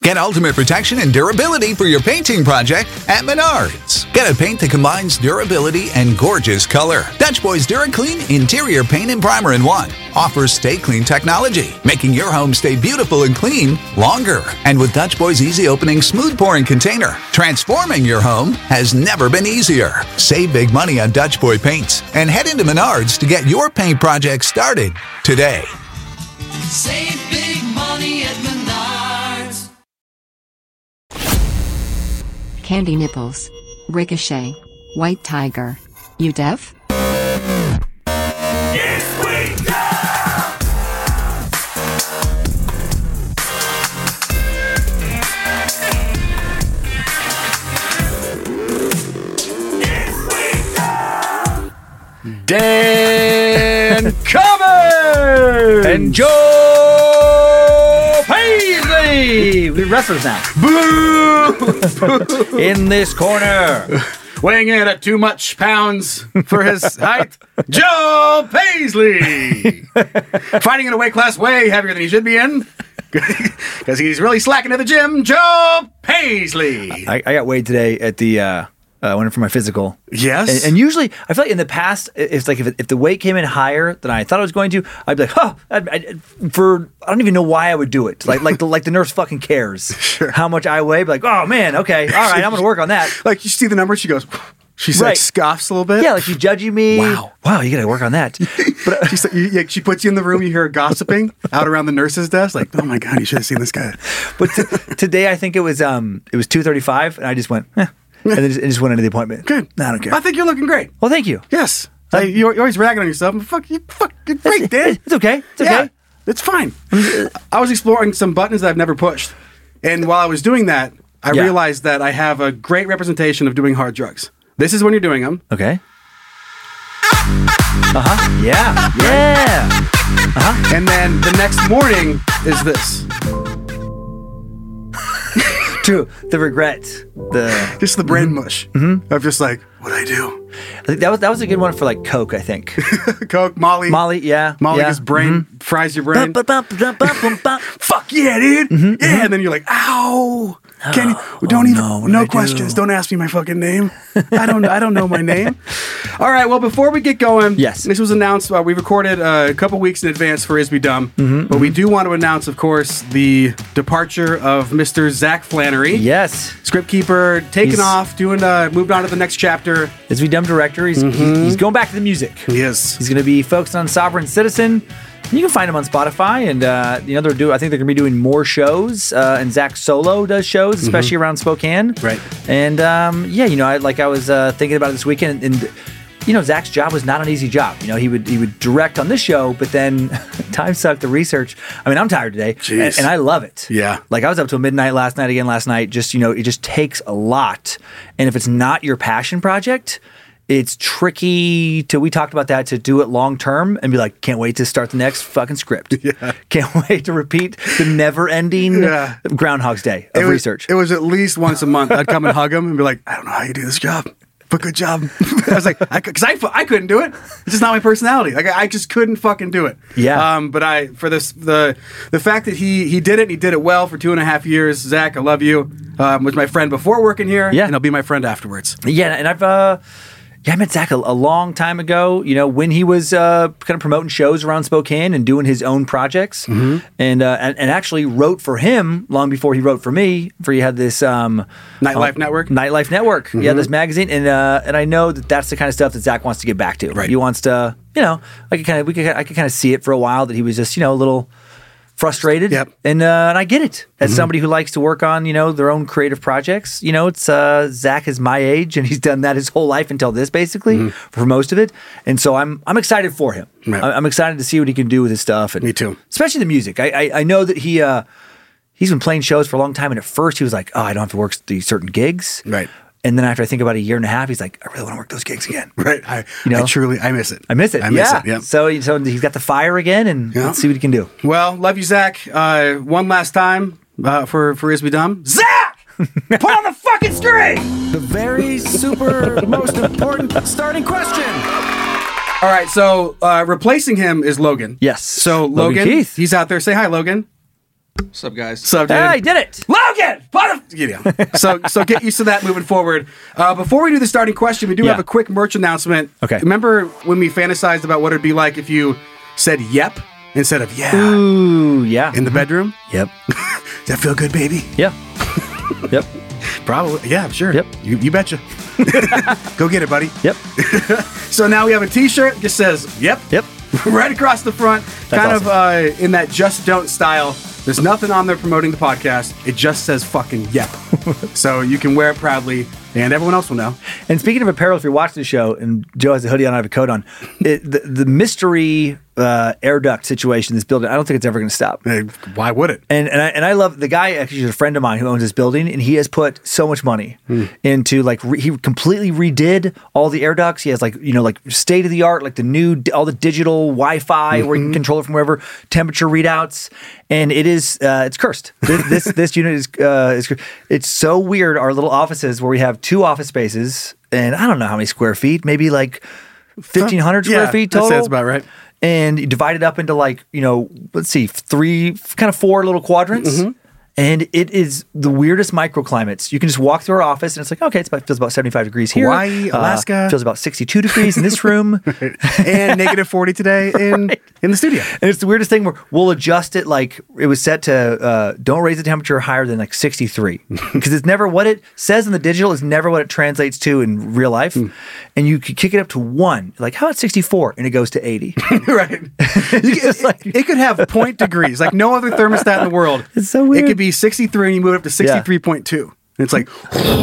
Get ultimate protection and durability for your painting project at Menards. Get a paint that combines durability and gorgeous color. Dutch Boy's DuraClean Interior Paint and Primer in One offers Stay Clean technology, making your home stay beautiful and clean longer. And with Dutch Boy's easy opening, smooth pouring container, transforming your home has never been easier. Save big money on Dutch Boy paints and head into Menards to get your paint project started today. Save big money at Menards. Candy Nipples, Ricochet, White Tiger. You deaf? Yes, we do! Dan Cummins! And Joe Paisley! We're wrestlers now. Boo! In this corner. Weighing in at too much pounds for his height, Joe Paisley! Fighting in a weight class way heavier than he should be in, because he's really slacking at the gym, Joe Paisley! I got weighed today at the... went for my physical. Yes. And usually, I feel like in the past, it's like if the weight came in higher than I thought it was going to, I'd be like, I don't even know why I would do it. Like the nurse fucking cares how much I weigh. Be like, oh man, okay, all right, I'm gonna work on that. Like you see the number, she goes, she's Right. like scoffs a little bit. Yeah, like she's judging me. Wow, you gotta work on that. But she puts you in the room, you hear her gossiping out around the nurse's desk, like, oh my God, you should have seen this guy. but today, I think it was 2:35, and I just went, and then just went into the appointment. Good. No, I don't care. I think you're looking great. Well, thank you. Yes. You're always ragging on yourself. You're great, Dan. It's okay. It's okay. Yeah, it's fine. I was exploring some buttons that I've never pushed. And while I was doing that, I realized that I have a great representation of doing hard drugs. This is when you're doing them. Okay. Uh-huh. Yeah. Yeah. Uh-huh. And then the next morning is this. True. The regret. Just the brain mush. Mm-hmm. Of just like, what'd I do? I think that was a good one for like Coke, I think. Coke, Molly. Yeah. Molly yeah. just brain fries your brain. Fuck Fuck yeah, dude. Yeah. And then you're like, ow. No questions. Don't ask me my fucking name. I don't know my name. All right. Well, before we get going, yes, this was announced. We recorded a couple weeks in advance for Is We Dumb, but we do want to announce, of course, the departure of Mr. Zach Flannery. Yes, script keeper, taken off, moved on to the next chapter. Is We Dumb director. He's going back to the music. He is. He's going to be focused on Sovereign Citizen. You can find him on Spotify, and I think they're going to be doing more shows. And Zach solo does shows, especially around Spokane. Right. And I was thinking about it this weekend, and Zach's job was not an easy job. He would direct on this show, but then time sucked. The research. I mean, I'm tired today, and I love it. Yeah. Like I was up till midnight last night. Just it just takes a lot, and if it's not your passion project, it's tricky we talked about that, to do it long term and be like, can't wait to start the next fucking script. Yeah. Can't wait to repeat the never ending Groundhog's Day of research. It was at least once a month. I'd come and hug him and be like, I don't know how you do this job, but good job. I was like, because I couldn't do it. It's just not my personality. Like I just couldn't fucking do it. Yeah. But the fact that he did it, and he did it well for 2.5 years. Zach, I love you. Was my friend before working here. Yeah. And he'll be my friend afterwards. Yeah. And I met Zach a long time ago, when he was kind of promoting shows around Spokane and doing his own projects, and actually wrote for him long before he wrote for me. For he had this Nightlife Network. Nightlife Network. Yeah, this magazine, and I know that's the kind of stuff that Zach wants to get back to. Right. He wants to, I could kind of see it for a while that he was just a little frustrated. Yep. And I get it. As somebody who likes to work on, their own creative projects, it's Zach is my age, and he's done that his whole life until this, basically, for most of it. And so I'm excited for him. Right. I'm excited to see what he can do with his stuff. And me too. Especially the music. I know that he's been playing shows for a long time, and at first he was like, oh, I don't have to work these certain gigs. Right. And then after I think about a year and a half, he's like, I really want to work those gigs again. Right. I miss it. I miss it. I miss it. Yeah. So he's got the fire again, and let's see what he can do. Well, love you, Zach. One last time for Is We Dumb. Zach! Put on the fucking string! The very super most important starting question. All right, so replacing him is Logan. Yes. So Logan Keith. He's out there. Say hi, Logan. What's up, guys? What's up, dude? Hey, I did it. Logan! So get used to that moving forward. Before we do the starting question, we do have a quick merch announcement. Okay. Remember when we fantasized about what it'd be like if you said yep instead of yeah Ooh, yeah. in the bedroom? Yep. Does that feel good, baby? Yeah. Yep. Probably. Yeah, sure. Yep. You betcha. Go get it, buddy. Yep. So now we have a t-shirt. Just says yep. Yep. Right across the front. That's kind of in that just don't style. There's nothing on there promoting the podcast. It just says fucking yep. So you can wear it proudly, and everyone else will know. And speaking of apparel, if you're watching the show and Joe has a hoodie on, I have a coat on, the mystery air duct situation in this building, I don't think it's ever going to stop. Hey, why would it? And I love the guy. Actually, he's a friend of mine who owns this building, and he has put so much money into he completely redid all the air ducts. He has like state of the art, like the new all the digital Wi-Fi where you can control it from wherever, temperature readouts, and it is it's cursed. This unit is it's so weird. Our little offices where we have 2 office spaces, and I don't know how many square feet, maybe like 1,500 square feet total. That sounds about right. And you divide it up into let's see, 4 little quadrants. And it is the weirdest microclimates. You can just walk through our office and it's like, okay, feels about 75 degrees here. Hawaii, Alaska. Feels about 62 degrees in this room. And negative 40 today in the studio. And it's the weirdest thing where we'll adjust it like it was set to don't raise the temperature higher than like 63. Because it's never what it says in the digital is never what it translates to in real life. And you could kick it up to 1. Like, how about 64? And it goes to 80. Right. It could have 0 degrees, like no other thermostat in the world. It's so weird. It could be 63 and you move it up to 63.2. And it's like,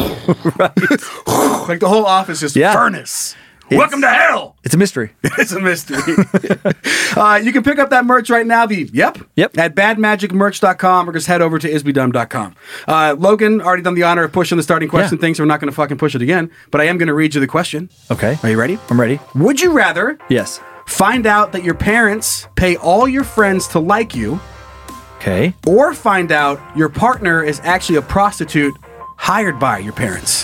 like the whole office is furnace. Welcome to hell. It's a mystery. It's a mystery. You can pick up that merch right now. Yep. At badmagicmerch.com or just head over to isbydumb.com. Logan already done the honor of pushing the starting question thing, so we're not going to fucking push it again. But I am going to read you the question. Okay. Are you ready? I'm ready. Would you rather Yes. find out that your parents pay all your friends to like you, Okay. or find out your partner is actually a prostitute hired by your parents?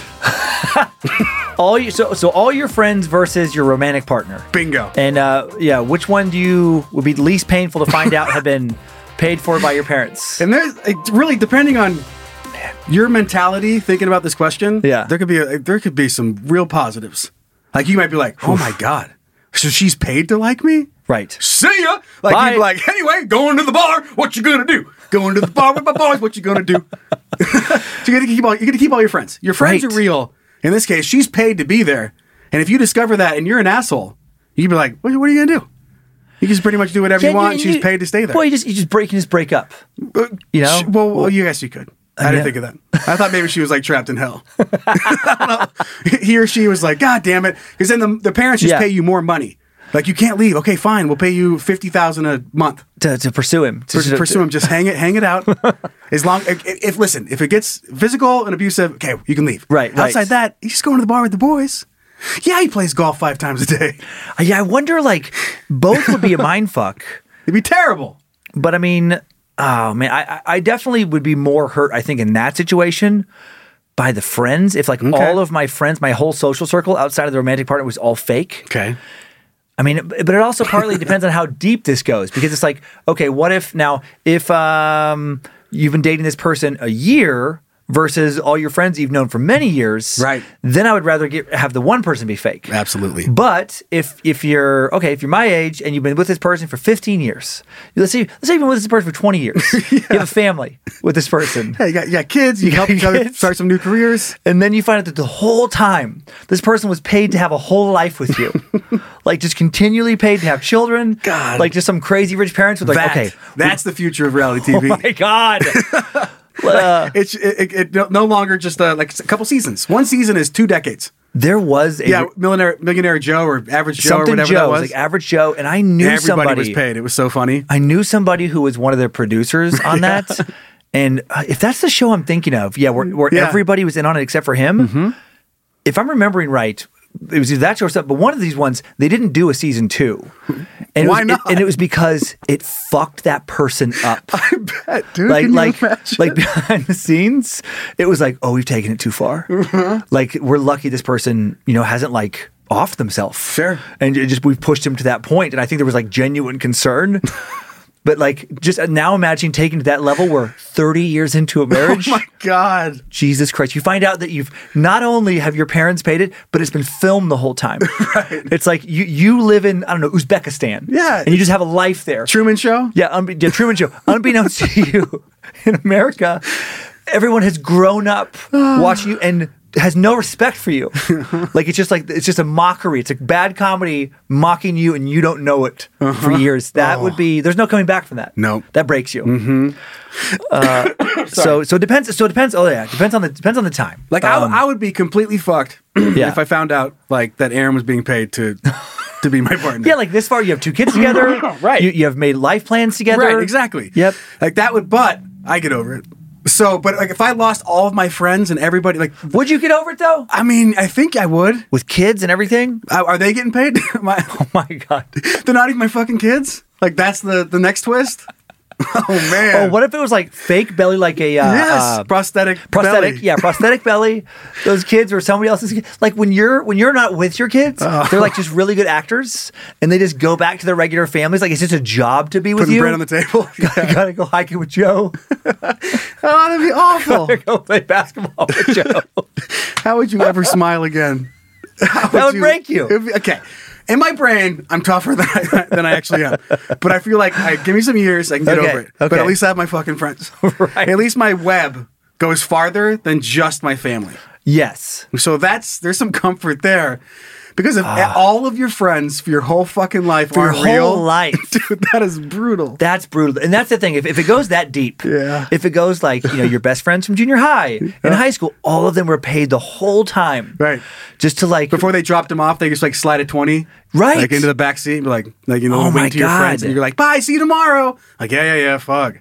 So all your friends versus your romantic partner. Bingo. And which one would be the least painful to find out have been paid for by your parents? And there's really, depending on your mentality thinking about this question, there could be some real positives. Like you might be like, oh my God, so she's paid to like me? Right. See ya. Like Bye. you'd be like, anyway, going to the bar, what you gonna do? Going to the bar with my boys, what you gonna do? So you're gonna keep all your friends. Your friends Right. are real. In this case, she's paid to be there. And if you discover that and you're an asshole, you'd be like, what are you gonna do? You can just pretty much do whatever you want, and she's paid to stay there. Well, you just break up. You know? Well, you guess you could. I didn't think of that. I thought maybe she was like trapped in hell. I don't know. He or she was like, God damn it. Because then the parents just pay you more money. Like, you can't leave. Okay, fine. We'll pay you $50,000 a month To pursue him. pursue him. Just hang it out. As long if it gets physical and abusive, okay, you can leave. Right. Outside that, you just going to the bar with the boys. Yeah, he plays golf 5 times a day. Yeah, I wonder, both would be a mind fuck. It'd be terrible. But I mean, oh man, I definitely would be more hurt, I think, in that situation by the friends. If all of my friends, my whole social circle outside of the romantic partner was all fake. Okay. I mean, but it also partly depends on how deep this goes, because it's like, okay, what if you've been dating this person a year versus all your friends you've known for many years, right? Then I would rather have the one person be fake. Absolutely. But if you're my age and you've been with this person for 15 years, let's say you've been with this person for 20 years, you have a family with this person. Yeah, you got kids. You help each other start some new careers, and then you find out that the whole time this person was paid to have a whole life with you, just continually paid to have children. God, just some crazy rich parents with that's the future of reality TV. Oh my God. It no longer just a couple seasons. One season is 2 decades. There was Millionaire Joe or Average Joe or whatever that was. Like Average Joe, and I knew everybody was paid. It was so funny. I knew somebody who was one of their producers on that, and if that's the show I'm thinking of, where everybody was in on it except for him. Mm-hmm. If I'm remembering right, it was either that show or something, but one of these ones, they didn't do a season 2. And Why not? And it was because it fucked that person up. I bet, dude. Can you imagine? Behind the scenes, it was like, oh, we've taken it too far. Mm-hmm. We're lucky this person, hasn't offed themselves. Sure. And we've pushed him to that point. And I think there was genuine concern. But like, just now imagine taking to that level where 30 years into a marriage. Oh my God. Jesus Christ. You find out that you've not only have your parents paid it, but it's been filmed the whole time. Right. It's like you live in, I don't know, Uzbekistan. Yeah. And you just have a life there. Truman Show? Yeah, Truman Show. Unbeknownst to you, in America, everyone has grown up watching you and has no respect for you. Like it's just a mockery. It's a bad comedy mocking you, and you don't know it for years. That would be. There's no coming back from that. No. That breaks you. So it depends. So it depends. Oh yeah, depends on the time. Like I would be completely fucked Yeah. if I found out like that Aaron was being paid to be my partner. Yeah, like this far, you have 2 kids together. Right. You have made life plans together. Right, exactly. Yep. Like that would, but I get over it. So, but like if I lost all of my friends and everybody, like, Would you get over it though? I mean, I think I would. With kids and everything? Are they getting paid? Oh my God. They're not even my fucking kids? Like that's the next twist? Oh man. Oh, what if it was like fake belly, like a yes, prosthetic belly. Yeah, prosthetic belly. Those kids or somebody else's kids. Like when you're not with your kids, they're like just really good actors, and they just go back to their regular families. Like it's just a job to be with Putting you. bread on the table. You gotta go hiking with Joe. Oh, that'd be awful. Go play basketball with Joe. How would you ever smile again? That would break you. Okay. In my brain, I'm tougher than I actually am. But I feel like, give me some years, I can get Okay, over it. But okay. at least I have my fucking friends. Right. At least my web goes farther than just my family. Yes. So there's some comfort there. Because if all of your friends for your whole fucking life For your aren't real, whole life. dude, that is brutal. That's brutal. And that's the thing. If it goes that deep, Yeah. if it goes like, your best friends from junior high, in high school, all of them were paid the whole time. Right. Just to like. Before they dropped them off, they just like slide a 20. Right. Like into the back seat and be like Oh my wink to your friends. God. And you're like, bye, see you tomorrow. Like, yeah, fuck.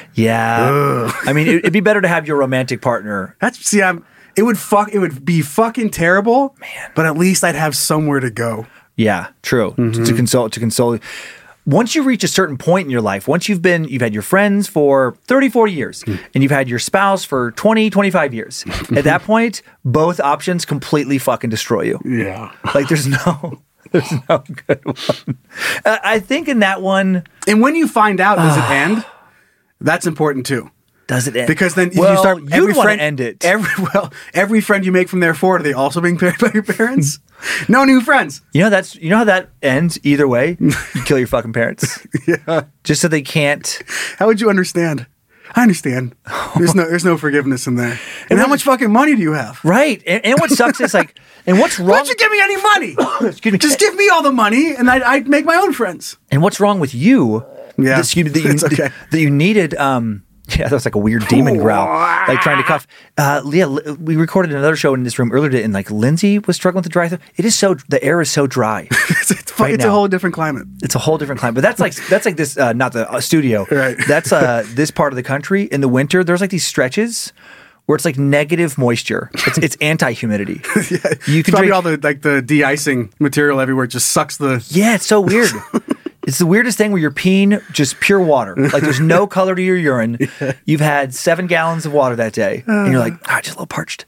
Yeah. I mean, it'd be better to have your romantic partner. It would be fucking terrible, man. But at least I'd have somewhere to go. Yeah, true. Mm-hmm. To console. Once you reach a certain point in your life, once you've had your friends for 30, 40 years, and you've had your spouse for 20, 25 years, at that point, both options completely fucking destroy you. Yeah. Like there's no good one. I think in that one, And when you find out, does it end? That's important too. does it end? Because then if well, you start you'd want to end it. Every friend you make from there forward, are they also being paid by your parents? No new friends. You know how that ends either way? You kill your fucking parents. Yeah. Just so they can't. How would you understand? I understand. There's no forgiveness in there. And how much fucking money do you have? Right. And what sucks is like, and what's Why wrong? don't you give me any money? Excuse me. Just give me all the money and I'd make my own friends. And what's wrong with you? Yeah. It's okay. That you needed. Yeah, that was like a weird demon growl, like trying to cough. Leah, we recorded another show in this room earlier today, and like Lindsay was struggling with the dry throat. The air is so dry. It's right a now. whole different climate. It's a whole different climate. But that's like this, not the studio. Right. That's this part of the country in the winter. There's like these stretches where it's like negative moisture. It's anti-humidity. Yeah. You can Probably drink all the de-icing material everywhere just sucks the. Yeah, it's so weird. It's the weirdest thing where you're peeing just pure water. Like there's no color to your urine. Yeah. You've had 7 gallons of water that day, and you're like, just a little parched.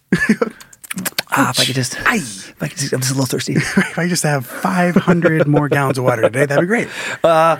If I could just, I'm just a little thirsty. If I just have 500 more gallons of water today, that'd be great. But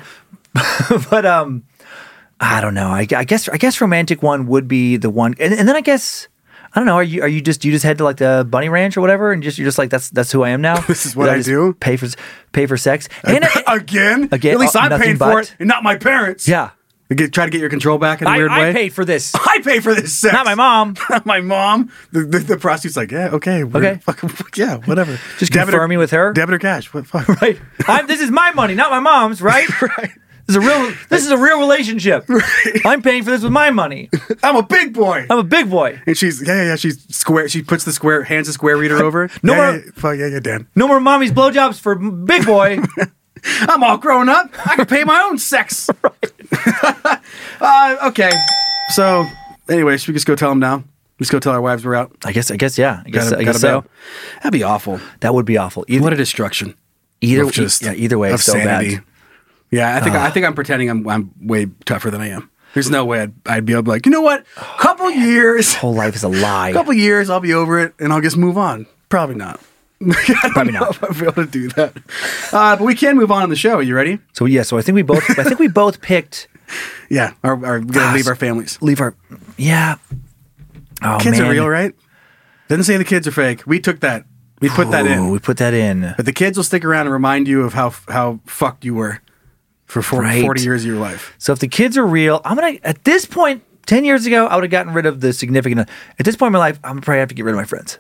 I don't know. I guess romantic one would be the one, and then I guess. I don't know. Are you just head to like the bunny ranch or whatever, and you're just like that's who I am now. This is what I do. Pay for sex. And Again. Again. At least I'm nothing paying but. for it, and not my parents. Yeah. Try to get your control back in a weird way. I paid for this. I pay for this sex. Not my mom. Not my mom. The prostitute's like, yeah, okay. Okay. Yeah, whatever. Just confirming with her. Debit or cash. What fuck? Right. This is my money, not my mom's. Right. Right. This is a real relationship. Right. I'm paying for this with my money. I'm a big boy. I'm a big boy. And she's she's square. She puts hands the square reader over. No more. Yeah, Dan. No more mommy's blowjobs for big boy. I'm all grown up. I can pay my own sex. Right. Okay. So, anyway, should we just go tell them now? Just go tell our wives we're out. I guess. Yeah. I guess Gotta so. bail. That'd be awful. That would be awful. What a destruction. Either Of just- either way, of it's so sanity. bad. Yeah, I think I'm pretending I'm way tougher than I am. There's no way I'd be able to be like, you know what? Couple years. Whole life is a lie. Couple years, I'll be over it, and I'll just move on. Probably not. Probably not. If I'll be able to do that. But we can move on the show. Are you ready? So I think we both picked Yeah, are going to leave our families. Yeah. Oh, Kids man. are real, right? Doesn't say the kids are fake. We took that. We put that in. We put that in. But the kids will stick around and remind you of how fucked you were for 40 years of your life. So if the kids are real, at this point, 10 years ago, I would have gotten rid of the significant. At this point in my life, I'm probably have to get rid of my friends.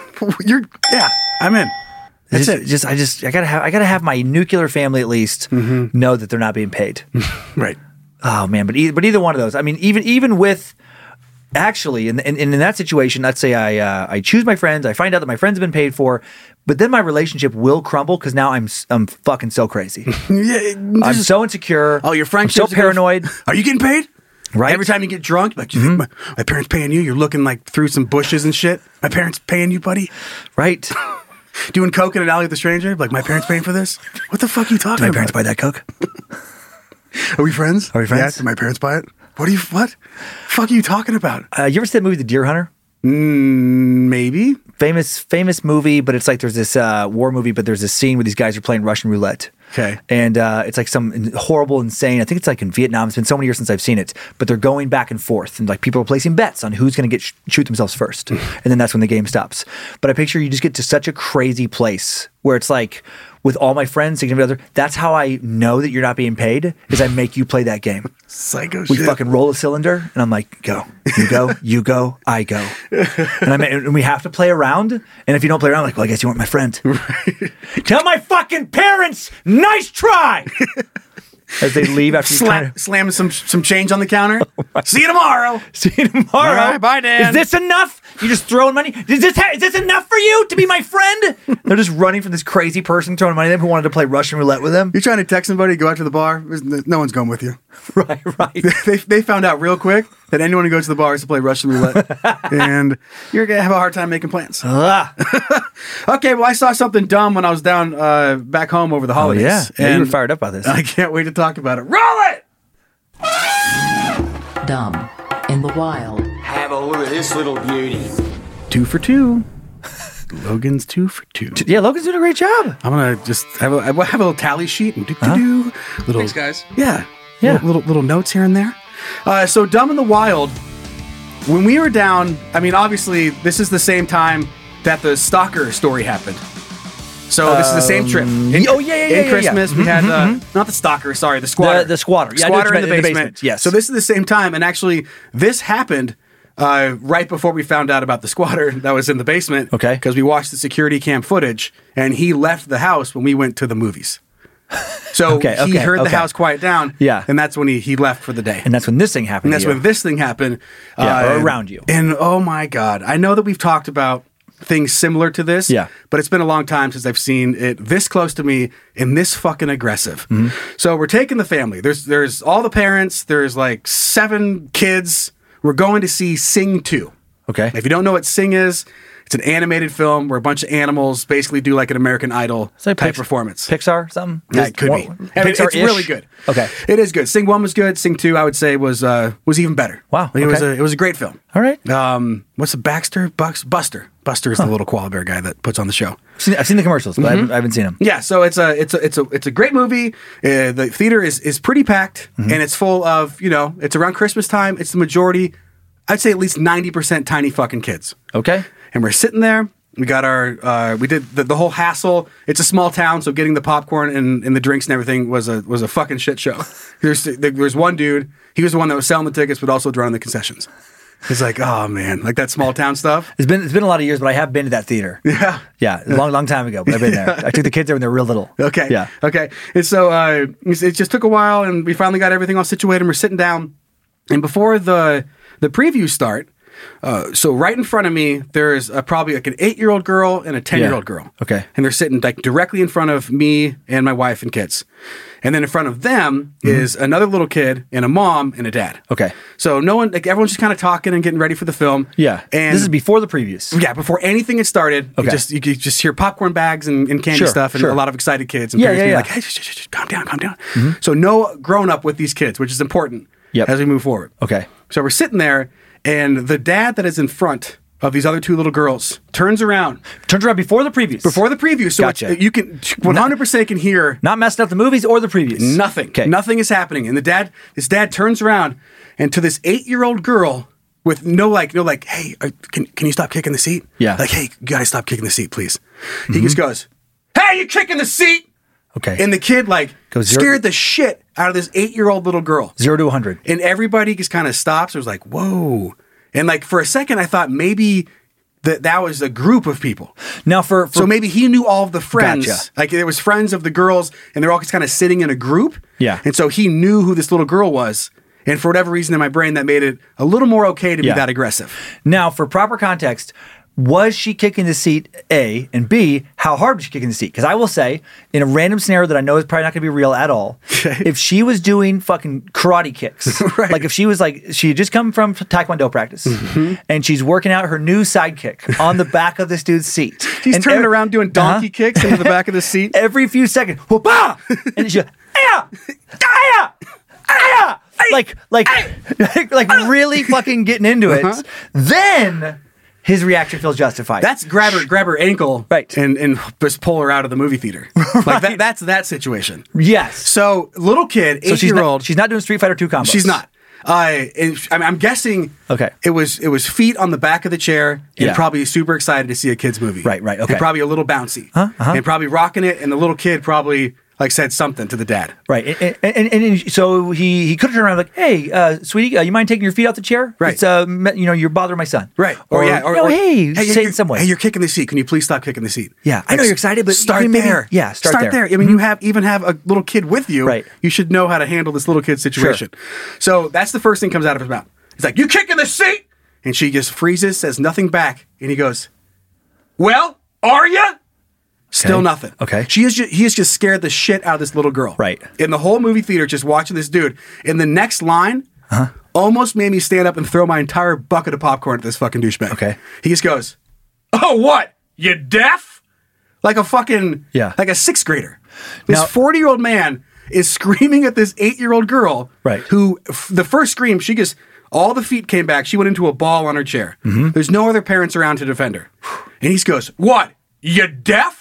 I'm in. That's I gotta have my nuclear family at least know that they're not being paid. Right. Oh man, but either one of those. I mean, even with actually in that situation, let's say I choose my friends, I find out that my friends have been paid for, but then my relationship will crumble because now I'm fucking so crazy. I'm so insecure. Oh, your friendship's I'm so paranoid. Are you getting paid? Right. Every time you get drunk, like, you think my parents paying you? You're looking like through some bushes and shit. My parents paying you, buddy? Right. Doing coke in an alley with a stranger? Like, my parents paying for this? What the fuck are you talking Do my about? parents buy that coke? Are we friends? Are we friends? Yeah, did my parents buy it? What? Fuck are you talking about? You ever see that movie, The Deer Hunter? Maybe. Famous movie, but it's like there's this war movie, but there's this scene where these guys are playing Russian roulette. Okay. And it's like some horrible, insane, I think it's like in Vietnam. It's been so many years since I've seen it, but they're going back and forth and like people are placing bets on who's going to shoot themselves first. And then that's when the game stops. But I picture you just get to such a crazy place where it's like with all my friends, significant other, that's how I know that you're not being paid is I make you play that game. Psycho We shit. fucking roll a cylinder and I'm like, go, you go, you go, I go. And we have to play around. And if you don't play around, I'm like, well, I guess you weren't my friend. Tell my fucking parents, nice try. As they leave after Slamming some change on the counter. See you tomorrow. See you tomorrow. All right, bye, Dan. Is this enough? You just throwing money? Is this enough for you to be my friend? They're just running from this crazy person throwing money at them who wanted to play Russian roulette with them. You're trying to text somebody, go out to the bar. No one's going with you. Right. They found out real quick that anyone who goes to the bar is to play Russian roulette. And you're going to have a hard time making plans. Okay, well, I saw something dumb when I was down back home over the holidays. Yeah, and you were fired up about this. I can't wait to talk about it. Roll it! Dumb in the wild. Have a look at this little beauty. 2 for 2. Logan's 2 for 2. Yeah, Logan's doing a great job. I'm going to just have a little tally sheet and do. Little, Thanks, guys. Yeah. Yeah. Little notes here and there. So Dumb in the Wild, when we were down, I mean, obviously, this is the same time that the stalker story happened. So this is the same trip. In Christmas, we had not the stalker, sorry, the squatter. The squatter. Yeah, Squatter I know in what the you meant, basement. Yes. So this is the same time, and actually, this happened right before we found out about the squatter that was in the basement. Okay. Because we watched the security cam footage, and he left the house when we went to the movies. So he heard the house quiet down. Yeah. And that's when he left for the day. And that's when this thing happened. And that's when this thing happened. or around you. And oh my God, I know that we've talked about things similar to this. Yeah. But it's been a long time since I've seen it this close to me and this fucking aggressive. Mm-hmm. So we're taking the family. There's all the parents. There's like 7 kids. We're going to see Sing 2. Okay. If you don't know what Sing is, it's an animated film where a bunch of animals basically do like an American Idol like type performance. Pixar, something? Yeah, it could be. It's really good. Okay. It is good. Sing 1 was good. Sing 2, I would say, was even better. Wow, It okay. was a great film. All right. What's the Baxter? Buster. Buster is the little koala bear guy that puts on the show. I've seen the commercials, but I haven't seen them. Yeah, so it's a great movie. The theater is pretty packed, and it's full of, it's around Christmas time. It's the majority, I'd say at least 90% tiny fucking kids. Okay. And we're sitting there. We got we did the whole hassle. It's a small town, so getting the popcorn and the drinks and everything was a fucking shit show. There's one dude, he was the one that was selling the tickets, but also running the concessions. He's like, oh man, like that small town stuff. It's been a lot of years, but I have been to that theater. Yeah. Yeah, a long time ago, but I've been there. I took the kids there when they were real little. Okay. Yeah. Okay. And so it just took a while, and we finally got everything all situated, and we're sitting down. And before the previews start, so right in front of me, there's probably like an 8-year-old girl and a 10-year-old girl. Okay. And they're sitting like directly in front of me and my wife and kids. And then in front of them is another little kid and a mom and a dad. Okay. So everyone's just kind of talking and getting ready for the film. Yeah. And this is before the previews. yeah, before anything had started, Okay. you could just hear popcorn bags and candy Sure, stuff and sure. a lot of excited kids and Yeah, parents yeah, being yeah. like, hey, shh, calm down. So no grown up with these kids, which is important Yep. as we move forward. Okay. So we're sitting there, and the dad that is in front of these other two little girls turns around before the previews. before the preview, so Gotcha. you can 100% can hear Not messing up the movies or the previews. nothing. Okay. Nothing is happening, and this dad turns around, and to this 8-year-old girl with no like, hey, can you stop kicking the seat? Yeah. Like, hey, you gotta stop kicking the seat, please. He just goes, hey, you kicking the seat? Okay. And the kid Goes zero- scared the shit out of this 8-year-old little girl. 0 to 100. And everybody just kind of stops. It was like, whoa. And like for a second, I thought maybe that was a group of people. Now for So maybe he knew all of the friends. Gotcha. Like there was friends of the girls, and they're all just kind of sitting in a group. Yeah. And so he knew who this little girl was. And for whatever reason in my brain, that made it a little more okay to be Yeah. that aggressive. Now, for proper context, was she kicking the seat, A, and B, how hard was she kicking the seat? Because I will say, in a random scenario that I know is probably not going to be real at all, if she was doing fucking karate kicks, Right. like if she was like, she had just come from Taekwondo practice, and she's working out her new sidekick on the back of this dude's seat. He's And turning around doing donkey kicks into the back of the seat. Every few seconds, whoop-ah! And she's like really fucking getting into it. Then his reaction feels justified. That's grab her ankle, Right. and just pull her out of the movie theater. Like that's that situation. yes. So little kid, So 8-year-old. she's not doing Street Fighter 2 combos. She's not. I'm guessing. Okay. It was feet on the back of the chair, and Yeah. probably super excited to see a kid's movie. Right, okay. And probably a little bouncy. And probably rocking it, and the little kid probably like said something to the dad. Right. And so he could have turned around like, hey, sweetie, you mind taking your feet off the chair? Right. It's, you're bothering my son. Right. Or hey, say it in some way. Hey, you're kicking the seat. Can you please stop kicking the seat? Yeah, I know you're excited, but start you can maybe- there. yeah, start there. I mean, you even have a little kid with you. Right. You should know how to handle this little kid's situation. So that's the first thing comes out of his mouth. He's like, "You kicking the seat?" And she just freezes, says nothing back, and he goes, "Well, are you?" Still Okay. nothing. Okay. He has just scared the shit out of this little girl. Right. In the whole movie theater, just watching this dude. And the next line almost made me stand up and throw my entire bucket of popcorn at this fucking douchebag. Okay. He just goes, "Oh, what? You deaf?" Like a fucking, Yeah. like a 6th grader. This Now- 40-year-old man is screaming at this 8-year-old girl. Right. Who, the first scream, she just, all the feet came back. She went into a ball on her chair. Mm-hmm. There's no other parents around to defend her. And he just goes, "What? You deaf?"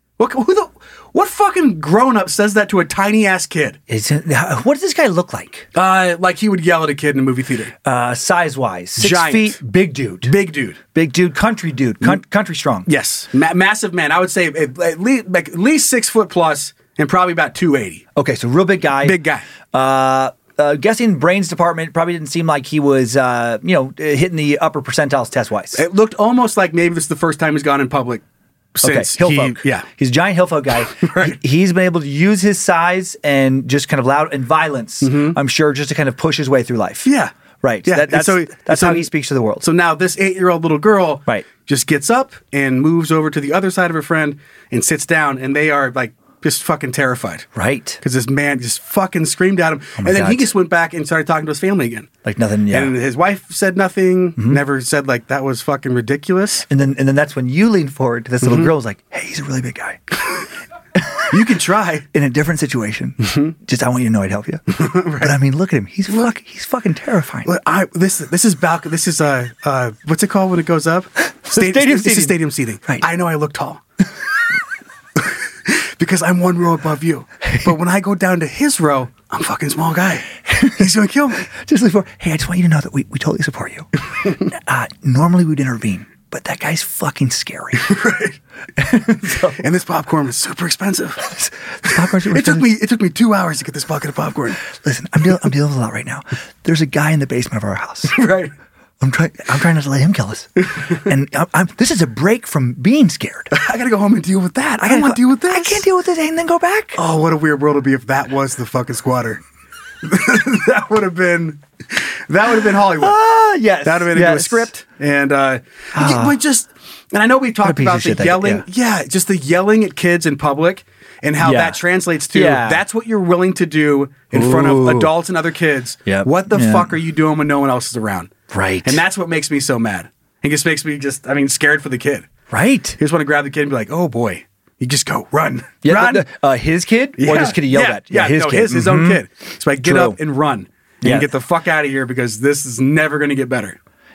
What fucking grown-up says that to a tiny-ass kid? What does this guy look like? Like he would yell at a kid in a movie theater. Size-wise. 6 Giant. feet, big dude. Big dude. Country dude. Country strong. Yes. Massive man. I would say at least 6 foot plus and probably about 280. Okay, so real big guy. Big guy. Guessing brains department probably didn't seem like he was, hitting the upper percentiles test-wise. It looked almost like maybe this is the first time he's gone in public since hill folk. Yeah. He's a giant hill folk guy. Right. He's been able to use his size and just kind of loud and violence, I'm sure, just to kind of push his way through life. Yeah. Right. Yeah. That's how he speaks to the world. So now this 8-year-old little girl Right. just gets up and moves over to the other side of her friend and sits down, and they are like just fucking terrified. Right. Because this man just fucking screamed at him. my And then he God. just went back and started talking to his family again. Like nothing, yeah. And his wife said nothing, never said like that was fucking ridiculous. And then that's when you lean forward to this little girl, was like, hey, he's a really big guy. You can try. In a different situation. Just, I want you to know I'd help you. But I mean, look at him. He's fucking terrifying. Look, this is what's it called when it goes up? Stadium This seating. is stadium seating. Right. I know I look tall. Because I'm one row above you. But when I go down to his row, I'm a fucking small guy. He's gonna kill me. Just lean forward. Hey, I just want you to know that we totally support you. Normally we'd intervene, but that guy's fucking scary. Right. And this popcorn was super expensive. Popcorn's super It took me 2 hours to get this bucket of popcorn. Listen, I'm dealing with a lot right now. There's a guy in the basement of our house. Right. I'm trying not to let him kill us. And this is a break from being scared. I gotta go home and deal with that. I don't want to deal with this. I can't deal with this and then go back. Oh, what a weird world it'd be if that was the fucking squatter. that would have been Hollywood. Yes. That would have been into a script. And and I know we've talked piece of about the shit that- yelling. Just the yelling at kids in public and how Yeah. that translates to Yeah. that's what you're willing to do in front of adults and other kids. Yep. What the Yeah. fuck are you doing when no one else is around? Right. And that's what makes me so mad. It just makes me scared for the kid. Right. You just want to grab the kid and be like, oh boy. You just go, run. Yeah, Run. his kid? Or this kid he yelled at? His kid. His own kid. So I get True. up and run. Yeah. And get the fuck out of here because this is never going to get better.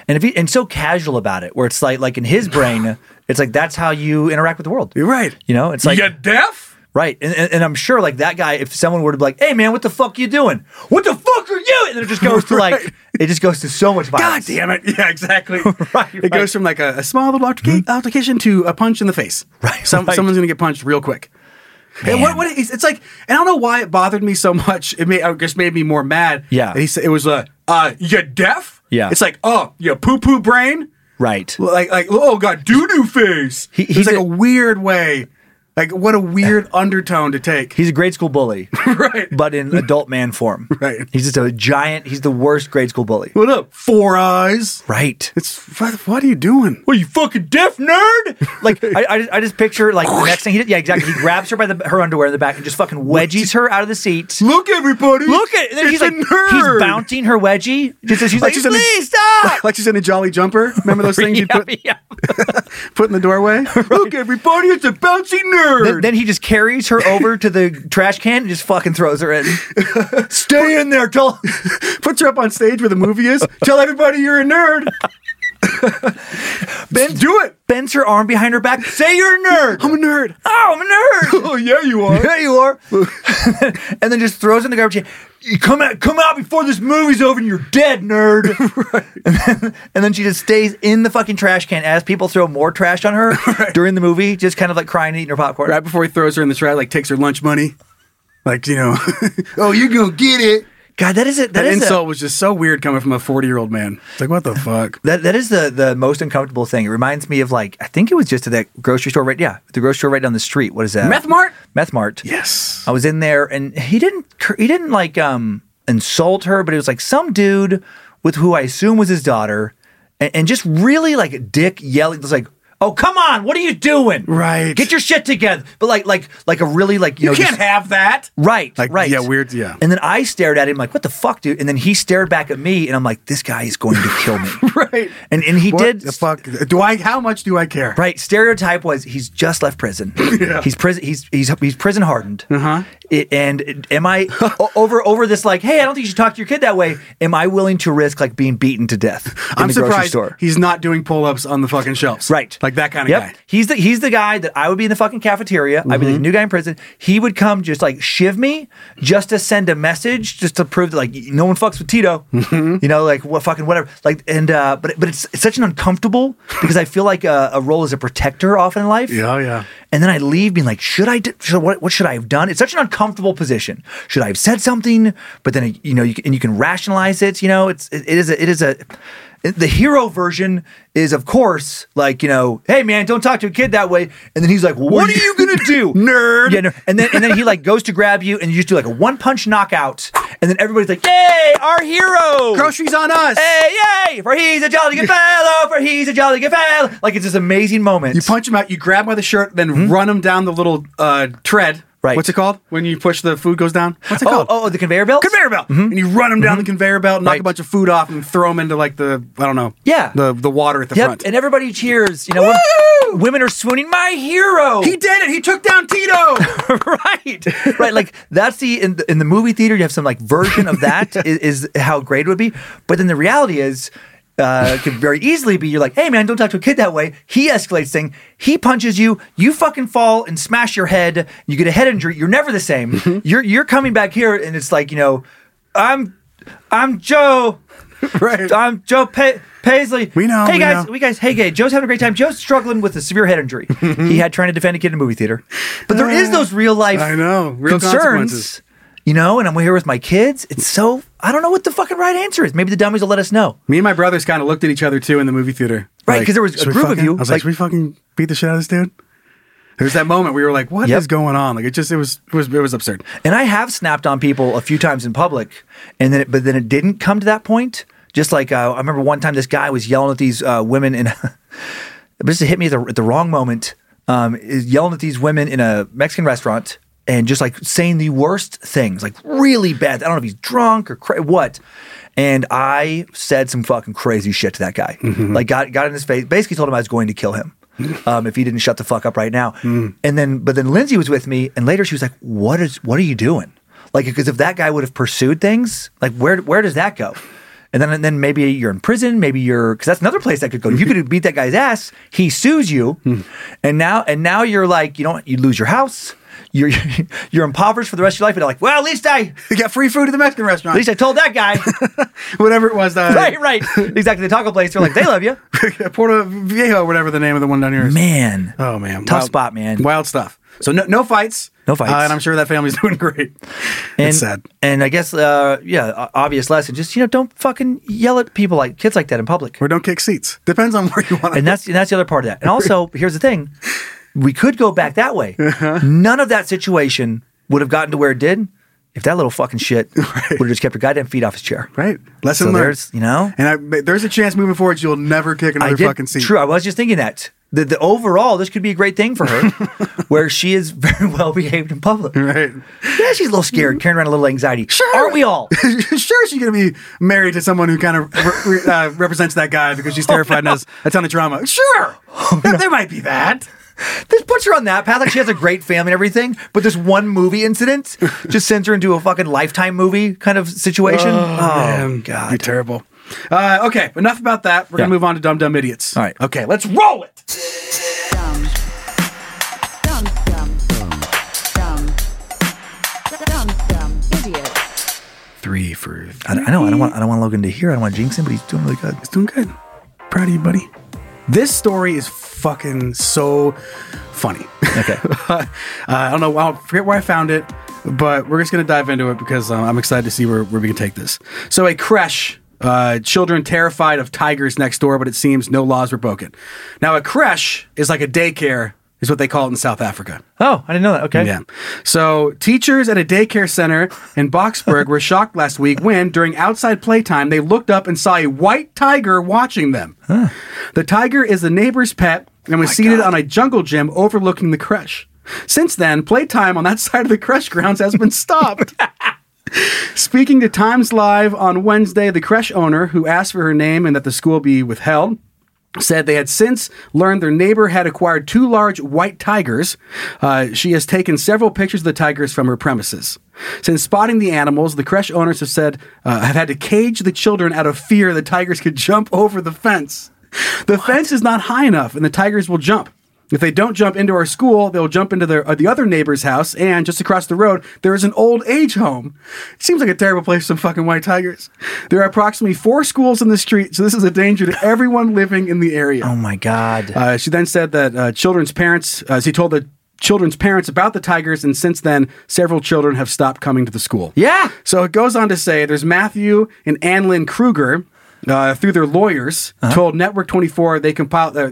and so casual about it, where it's like in his brain, it's like that's how you interact with the world. You're right. You know, it's like you deaf? Right. And I'm sure like that guy, if someone were to be like, hey man, what the fuck are you doing? What the fuck are you? And then it just goes to like, it just goes to so much violence. God damn it. Yeah, exactly. Right. It goes from like a small little altercation to a punch in the face. Right. Someone's going to get punched real quick. And it's like, and I don't know why it bothered me so much. I guess made me more mad. Yeah. And he said, it was, you deaf? Yeah. It's like, oh, you poo-poo brain? Right. Like, oh God, doo-doo face. He's like a weird way. Like, what a weird undertone to take. He's a grade school bully. Right. But in adult man form. Right. He's just a giant, he's the worst grade school bully. What up, Four Eyes? Right. It's, what are you doing? What, you fucking deaf nerd? Like, I just picture, like, the next thing he did, yeah, exactly. He grabs her by her underwear in the back and just fucking wedgies her out of the seat. Look, everybody. Look at it. And then he's like, he's bouncing her wedgie. Just as she's like, please stop. Like she's in a Jolly Jumper. Remember those things you put in the doorway? Right. Look, everybody, it's a bouncy nerd. Then he just carries her over to the trash can and just fucking throws her in. Stay in there. Puts her up on stage where the movie is. Tell everybody you're a nerd. Do it. Bends her arm behind her back. Say you're a nerd. I'm a nerd. Oh, I'm a nerd. Oh, yeah, you are. Yeah, you are. And then just throws in the garbage can. You come out before this movie's over and you're dead, nerd. Right. And then she just stays in the fucking trash can as people throw more trash on her during the movie, just kind of like crying and eating her popcorn. Right before he throws her in the trash, like takes her lunch money. Like, you know, oh, you're going to get it. God, that is it. That insult was just so weird coming from a 40-year-old man. It's like, what the fuck? That is the most uncomfortable thing. It reminds me of like, I think it was just at that grocery store the grocery store right down the street. What is that? Meth Mart? Meth Mart. Yes. I was in there and he didn't like insult her, but it was like some dude with who I assume was his daughter and just really like a dick yelling. It was like, oh, come on, what are you doing? Right. Get your shit together. But like a really like, you can't have that. Right, like, right. Yeah, weird, yeah. And then I stared at him like, what the fuck, dude? And then he stared back at me and I'm like, this guy is going to kill me. Right. And he what did. The fuck? How much do I care? Right. Stereotype was he's just left prison. Yeah. He's prison hardened. Uh-huh. And am I over this like, hey, I don't think you should talk to your kid that way. Am I willing to risk like being beaten to death in the grocery store? He's not doing pull-ups on the fucking shelves. Right. Like that kind of guy. He's the guy that I would be in the fucking cafeteria. I'd be the new guy in prison. He would come just like shiv me just to send a message, just to prove that like no one fucks with Tito. You know, like what fucking whatever. Like but it's such an uncomfortable because I feel like a role as a protector often in life. Yeah, yeah. And then I leave being like, what should I have done? It's such an uncomfortable position. Should I have said something? But then you can rationalize it. You know, it is a. The hero version is, of course, like, you know, hey man, don't talk to a kid that way. And then he's like, well, what are you gonna do, nerd? Yeah, and then he like goes to grab you, and you just do like a one-punch knockout, and then everybody's like, yay, our hero! Groceries on us! Hey, yay! For he's a jolly good fellow. For he's a jolly good fellow. Like it's this amazing moment. You punch him out. You grab him by the shirt, then run him down the little tread. Right. What's it called? When you push the food goes down? What's it called? Oh, the conveyor belt? Conveyor belt. And you run them down the conveyor belt, knock Right. a bunch of food off, and throw them into like the, I don't know. Yeah. The water at the front. And everybody cheers. You know, women are swooning, my hero. He did it. He took down Tito. Right. Like that's in the movie theater, you have some like version of that is how great it would be. But then the reality is, it could very easily be you're like, hey man, don't talk to a kid that way. He escalates thing. He punches you. You fucking fall and smash your head. You get a head injury. You're never the same. You're coming back here and it's like, you know, I'm Joe. Right. I'm Joe Paisley. We know. Hey guys. Hey, Joe's having a great time. Joe's struggling with a severe head injury. He had trying to defend a kid in a movie theater. But there is those real life I know. Real concerns. consequences. You know, and I'm here with my kids. It's so, I don't know what the fucking right answer is. Maybe the dummies will let us know. Me and my brothers kind of looked at each other too in the movie theater. Right, because there was a group of you. I was like, should we fucking beat the shit out of this dude? There's that moment where we were like, what is going on? Like it was absurd. And I have snapped on people a few times in public, but then it didn't come to that point. Just like I remember one time this guy was yelling at these women it just hit me at the wrong moment. Is yelling at these women in a Mexican restaurant. And just like saying the worst things, like really bad. I don't know if he's drunk or what. And I said some fucking crazy shit to that guy. Like got in his face, basically told him I was going to kill him if he didn't shut the fuck up right now. But then Lindsay was with me, and later she was like, "What are you doing?" Like, because if that guy would have pursued things, like where does that go? And then maybe you're in prison. Maybe because that's another place that could go. You could beat that guy's ass. He sues you, and now you're like, you lose your house. You're impoverished for the rest of your life. And they're like, well, at least I got free food at the Mexican restaurant. At least I told that guy. Whatever it was. Right. Exactly. The taco place. They're like, they love you. Puerto Viejo, whatever the name of the one down here is. Man. Oh, man. Tough spot, man. Wild stuff. So no fights. No fights. And I'm sure that family's doing great. It's sad. And I guess, obvious lesson. Just, don't fucking yell at people kids like that in public. Or don't kick seats. Depends on where you want to. And that's the other part of that. And also, here's the thing. We could go back that way. None of that situation would have gotten to where it did if that little fucking shit would have just kept her goddamn feet off his chair. Right. Lesson learned. And there's a chance moving forward you'll never kick another fucking seat. True. I was just thinking that. The overall, this could be a great thing for her, where she is very well behaved in public. Right. Yeah, she's a little scared, carrying around a little anxiety. Sure. Aren't we all? Sure, she's going to be married to someone who kind of represents that guy because she's terrified and has a ton of trauma. Sure. There might be that. This puts her on that path. Like she has a great family and everything, but this one movie incident just sends her into a fucking Lifetime movie kind of situation. Oh man. God. You're terrible. Okay, enough about that. We're going to move on to Dumb Idiots. All right. Okay, let's roll it. Dumb idiot. 3 for 3. I know. I don't want Logan to hear. I don't want to jinx him, but he's doing really good. He's doing good. Proud of you, buddy. This story is fucking so funny. Okay. I don't know. I forget where I found it, but we're just going to dive into it because I'm excited to see where we can take this. So a creche, children terrified of tigers next door, but it seems no laws were broken. Now a creche is like a daycare, is what they call it in South Africa. Oh, I didn't know that. Okay. Yeah. So teachers at a daycare center in Boksburg were shocked last week when, during outside playtime, they looked up and saw a white tiger watching them. Huh. The tiger is the neighbor's pet and was seated on a jungle gym overlooking the creche. Since then, playtime on that side of the creche grounds has been stopped. Speaking to Times Live on Wednesday, the creche owner, who asked for her name and that the school be withheld, said they had since learned their neighbor had acquired 2 large white tigers. She has taken several pictures of the tigers from her premises. Since spotting the animals, the creche owners have said have had to cage the children out of fear the tigers could jump over the fence. The fence is not high enough, and the tigers will jump. If they don't jump into our school, they'll jump into the other neighbor's house, and just across the road, there is an old age home. It seems like a terrible place for some fucking white tigers. There are approximately 4 schools in the street, so this is a danger to everyone living in the area. Oh, my God. She then said that children's parents, she told the children's parents about the tigers, and since then, several children have stopped coming to the school. Yeah. So it goes on to say, there's Matthew and Annalyn Kruger, through their lawyers, told Network 24 they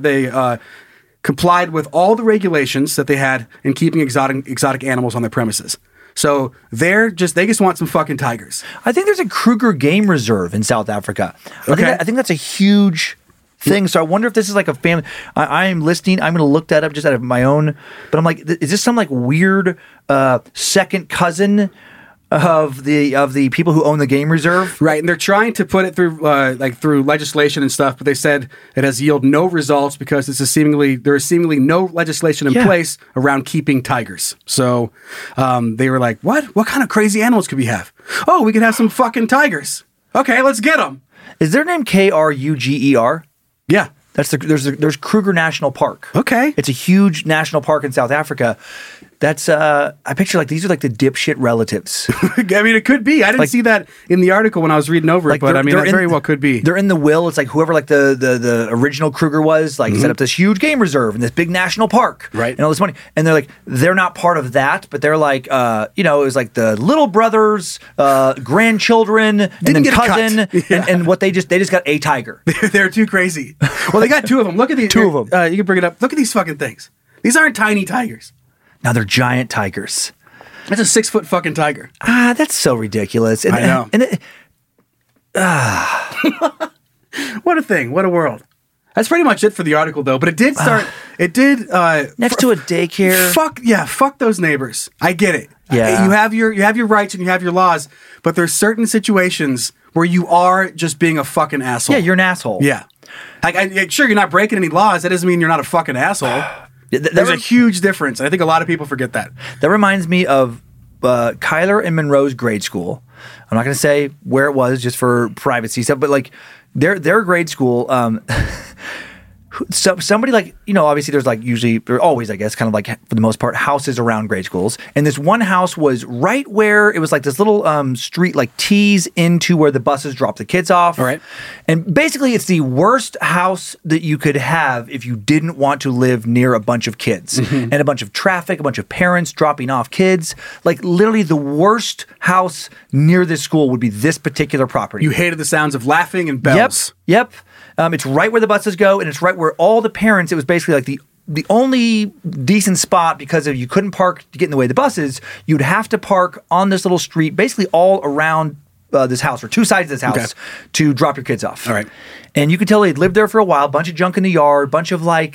complied with all the regulations that they had in keeping exotic animals on their premises. So they just want some fucking tigers. I think there's a Kruger Game Reserve in South Africa. Okay. I think that's a huge thing. So I wonder if this is like a family. I'm listening. I'm going to look that up just out of my own. But I'm like, is this some like weird second cousin of the people who own the game reserve? Right, and they're trying to put it through through legislation and stuff, but they said it has yielded no results because there is seemingly no legislation in place around keeping tigers. So they were like, what kind of crazy animals could we have? Oh, we could have some fucking tigers. Okay, let's get them. Is their name Kruger? Yeah. There's Kruger National Park. Okay. It's a huge national park in South Africa. That's I picture like these are like the dipshit relatives. I mean, it could be. I didn't see that in the article when I was reading over it, but I mean, that very well could be. They're in the will. It's like whoever like the original Kruger was like set up this huge game reserve and this big national park, right? And all this money, and they're not part of that, but they're like it was like the little brothers, grandchildren, and then cousin, and what they just got a tiger. They're too crazy. Well, they got 2 of them. Look at these. 2 of them. You can bring it up. Look at these fucking things. These aren't tiny tigers. Now they're giant tigers. That's a 6-foot fucking tiger. That's so ridiculous. And, I know. What a thing. What a world. That's pretty much it for the article, though. But it did start. It did next to a daycare. Fuck those neighbors. I get it. Yeah. You have your rights and you have your laws, but there's certain situations where you are just being a fucking asshole. Yeah, you're an asshole. Yeah. Sure, you're not breaking any laws. That doesn't mean you're not a fucking asshole. There's a huge difference. I think a lot of people forget that. That reminds me of Kyler and Monroe's grade school. I'm not going to say where it was just for privacy stuff, but like their grade school, so somebody like, obviously there's like usually, or always, I guess, kind of like for the most part, houses around grade schools. And this one house was right where it was like this little street like tees into where the buses drop the kids off. All right. And basically it's the worst house that you could have if you didn't want to live near a bunch of kids and a bunch of traffic, a bunch of parents dropping off kids. Like literally the worst house near this school would be this particular property. You hated the sounds of laughing and bells. Yep. It's right where the buses go, and it's right where all the parents, it was basically like the only decent spot because if you couldn't park to get in the way of the buses, you'd have to park on this little street, basically all around this house, or two sides of this house, to drop your kids off. All right. And you could tell they'd lived there for a while, bunch of junk in the yard, bunch of like,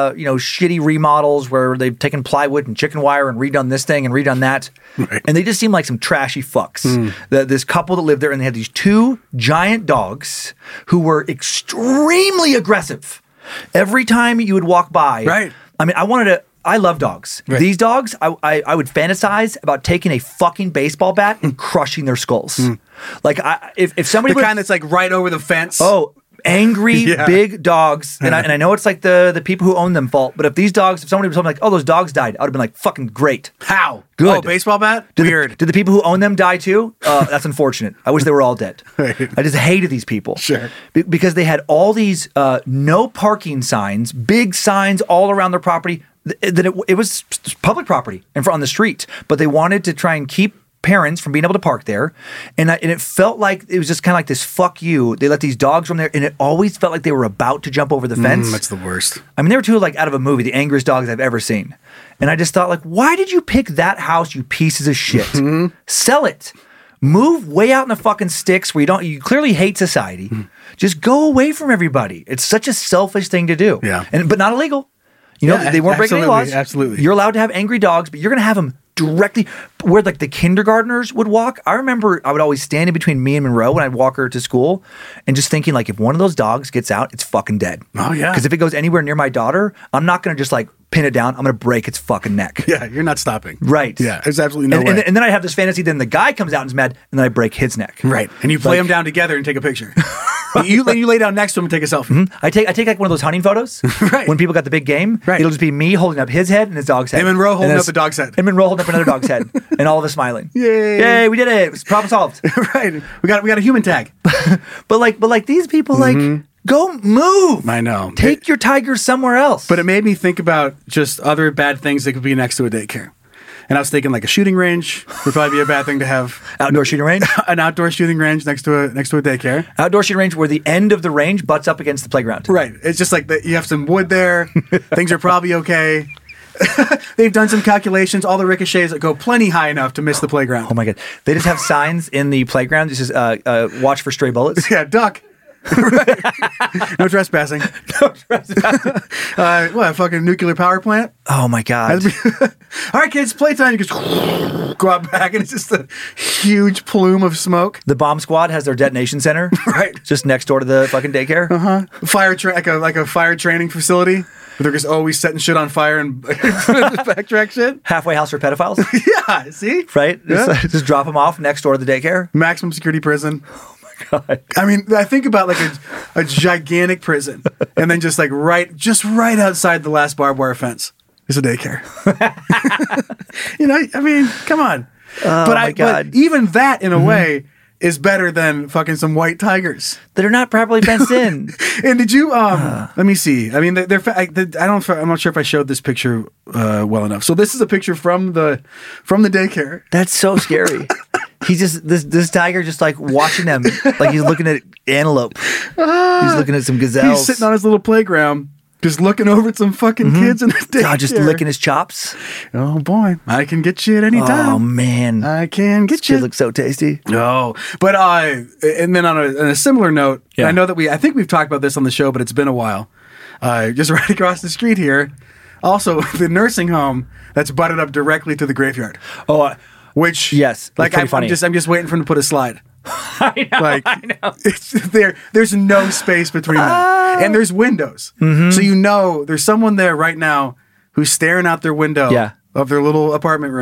shitty remodels where they've taken plywood and chicken wire and redone this thing and redone that. Right. And they just seemed like some trashy fucks. This couple that lived there, and they had these two giant dogs who were extremely aggressive. Every time you would walk by, right. I mean, I love dogs. Right. These dogs, I would fantasize about taking a fucking baseball bat and crushing their skulls. Like, if somebody kind that's like right over the fence. Oh, angry big dogs, and I know it's like the people who own them fault. But if somebody was like, "Oh, those dogs died," I would have been like, "Fucking great." How? Good. Oh, baseball bat? Weird. Did the people who own them die too? That's unfortunate. I wish they were all dead. Right. I just hated these people. Sure. Because they had all these no parking signs, big signs all around their property. That it was public property and on the street, but they wanted to try and keep parents from being able to park there, and it felt like it was just kind of like this fuck you. They let these dogs roam there, and it always felt like they were about to jump over the fence. That's the worst. I mean, they were two like out of a movie, the angriest dogs I've ever seen. And I just thought, like, why did you pick that house, you pieces of shit? Sell it. Move way out in the fucking sticks where you clearly hate society. Just go away from everybody. It's such a selfish thing to do. Yeah. But not illegal. They weren't breaking any laws. Absolutely. You're allowed to have angry dogs, but you're going to have them directly where like the kindergartners would walk. I remember I would always stand in between me and Monroe when I'd walk her to school and just thinking like, if one of those dogs gets out, it's fucking dead. Oh yeah. Because if it goes anywhere near my daughter, I'm not going to just like pin it down. I'm going to break its fucking neck. Yeah, you're not stopping. Right. Yeah, there's absolutely no way. And then I have this fantasy, then the guy comes out and is mad, and then I break his neck. Right. And you play them down together and take a picture. you lay down next to him and take a selfie. I take like one of those hunting photos. Right. When people got the big game. Right. It'll just be me holding up his head and his dog's head. And Monroe holding up the dog's head. And Monroe holding up another dog's head. And all of us smiling. Yay. We did it. It was problem solved. Right. We got a human tag. But like these people like go move. I know. Take your tiger somewhere else. But it made me think about just other bad things that could be next to a daycare. And I was thinking like a shooting range would probably be a bad thing to have. Outdoor shooting range? An outdoor shooting range next to a daycare. Outdoor shooting range where the end of the range butts up against the playground. Right. It's just like you have some wood there. Things are probably okay. They've done some calculations. All the ricochets that go plenty high enough to miss the playground. Oh my God. They just have signs in the playground. This is watch for stray bullets. Yeah, duck. No trespassing. No trespassing. What, a fucking nuclear power plant? Oh my God. All right, kids, playtime. You just go out back and it's just a huge plume of smoke. The bomb squad has their detonation center. Right. Just next door to the fucking daycare. Fire like a fire training facility. They're just always setting shit on fire and backtrack shit. Halfway house for pedophiles. Yeah, see? Right? Yeah. Just drop them off next door to the daycare. Maximum security prison. God. I mean, I think about like a gigantic prison, and then just right outside the last barbed wire fence is a daycare. I mean, come on. Oh my God. But even that, in a way, is better than fucking some white tigers that are not properly fenced in. And did you? Let me see. I mean, I'm not sure if I showed this picture well enough. So this is a picture from the daycare. That's so scary. He's just this tiger just like watching them like he's looking at antelope. He's looking at some gazelles. He's sitting on his little playground, just looking over at some fucking kids in the daycare. God, just licking his chops. Oh boy, I can get you at any time. Oh man, I can get you. you. Looks so tasty. No, but and then on a similar note, I know that I think we've talked about this on the show, but it's been a while. Just right across the street here, also the nursing home that's butted up directly to the graveyard. Oh. Which yes, like I'm just waiting for him to put a slide. I know. It's there's no space between them, and there's windows, so there's someone there right now who's staring out their window of their little apartment room,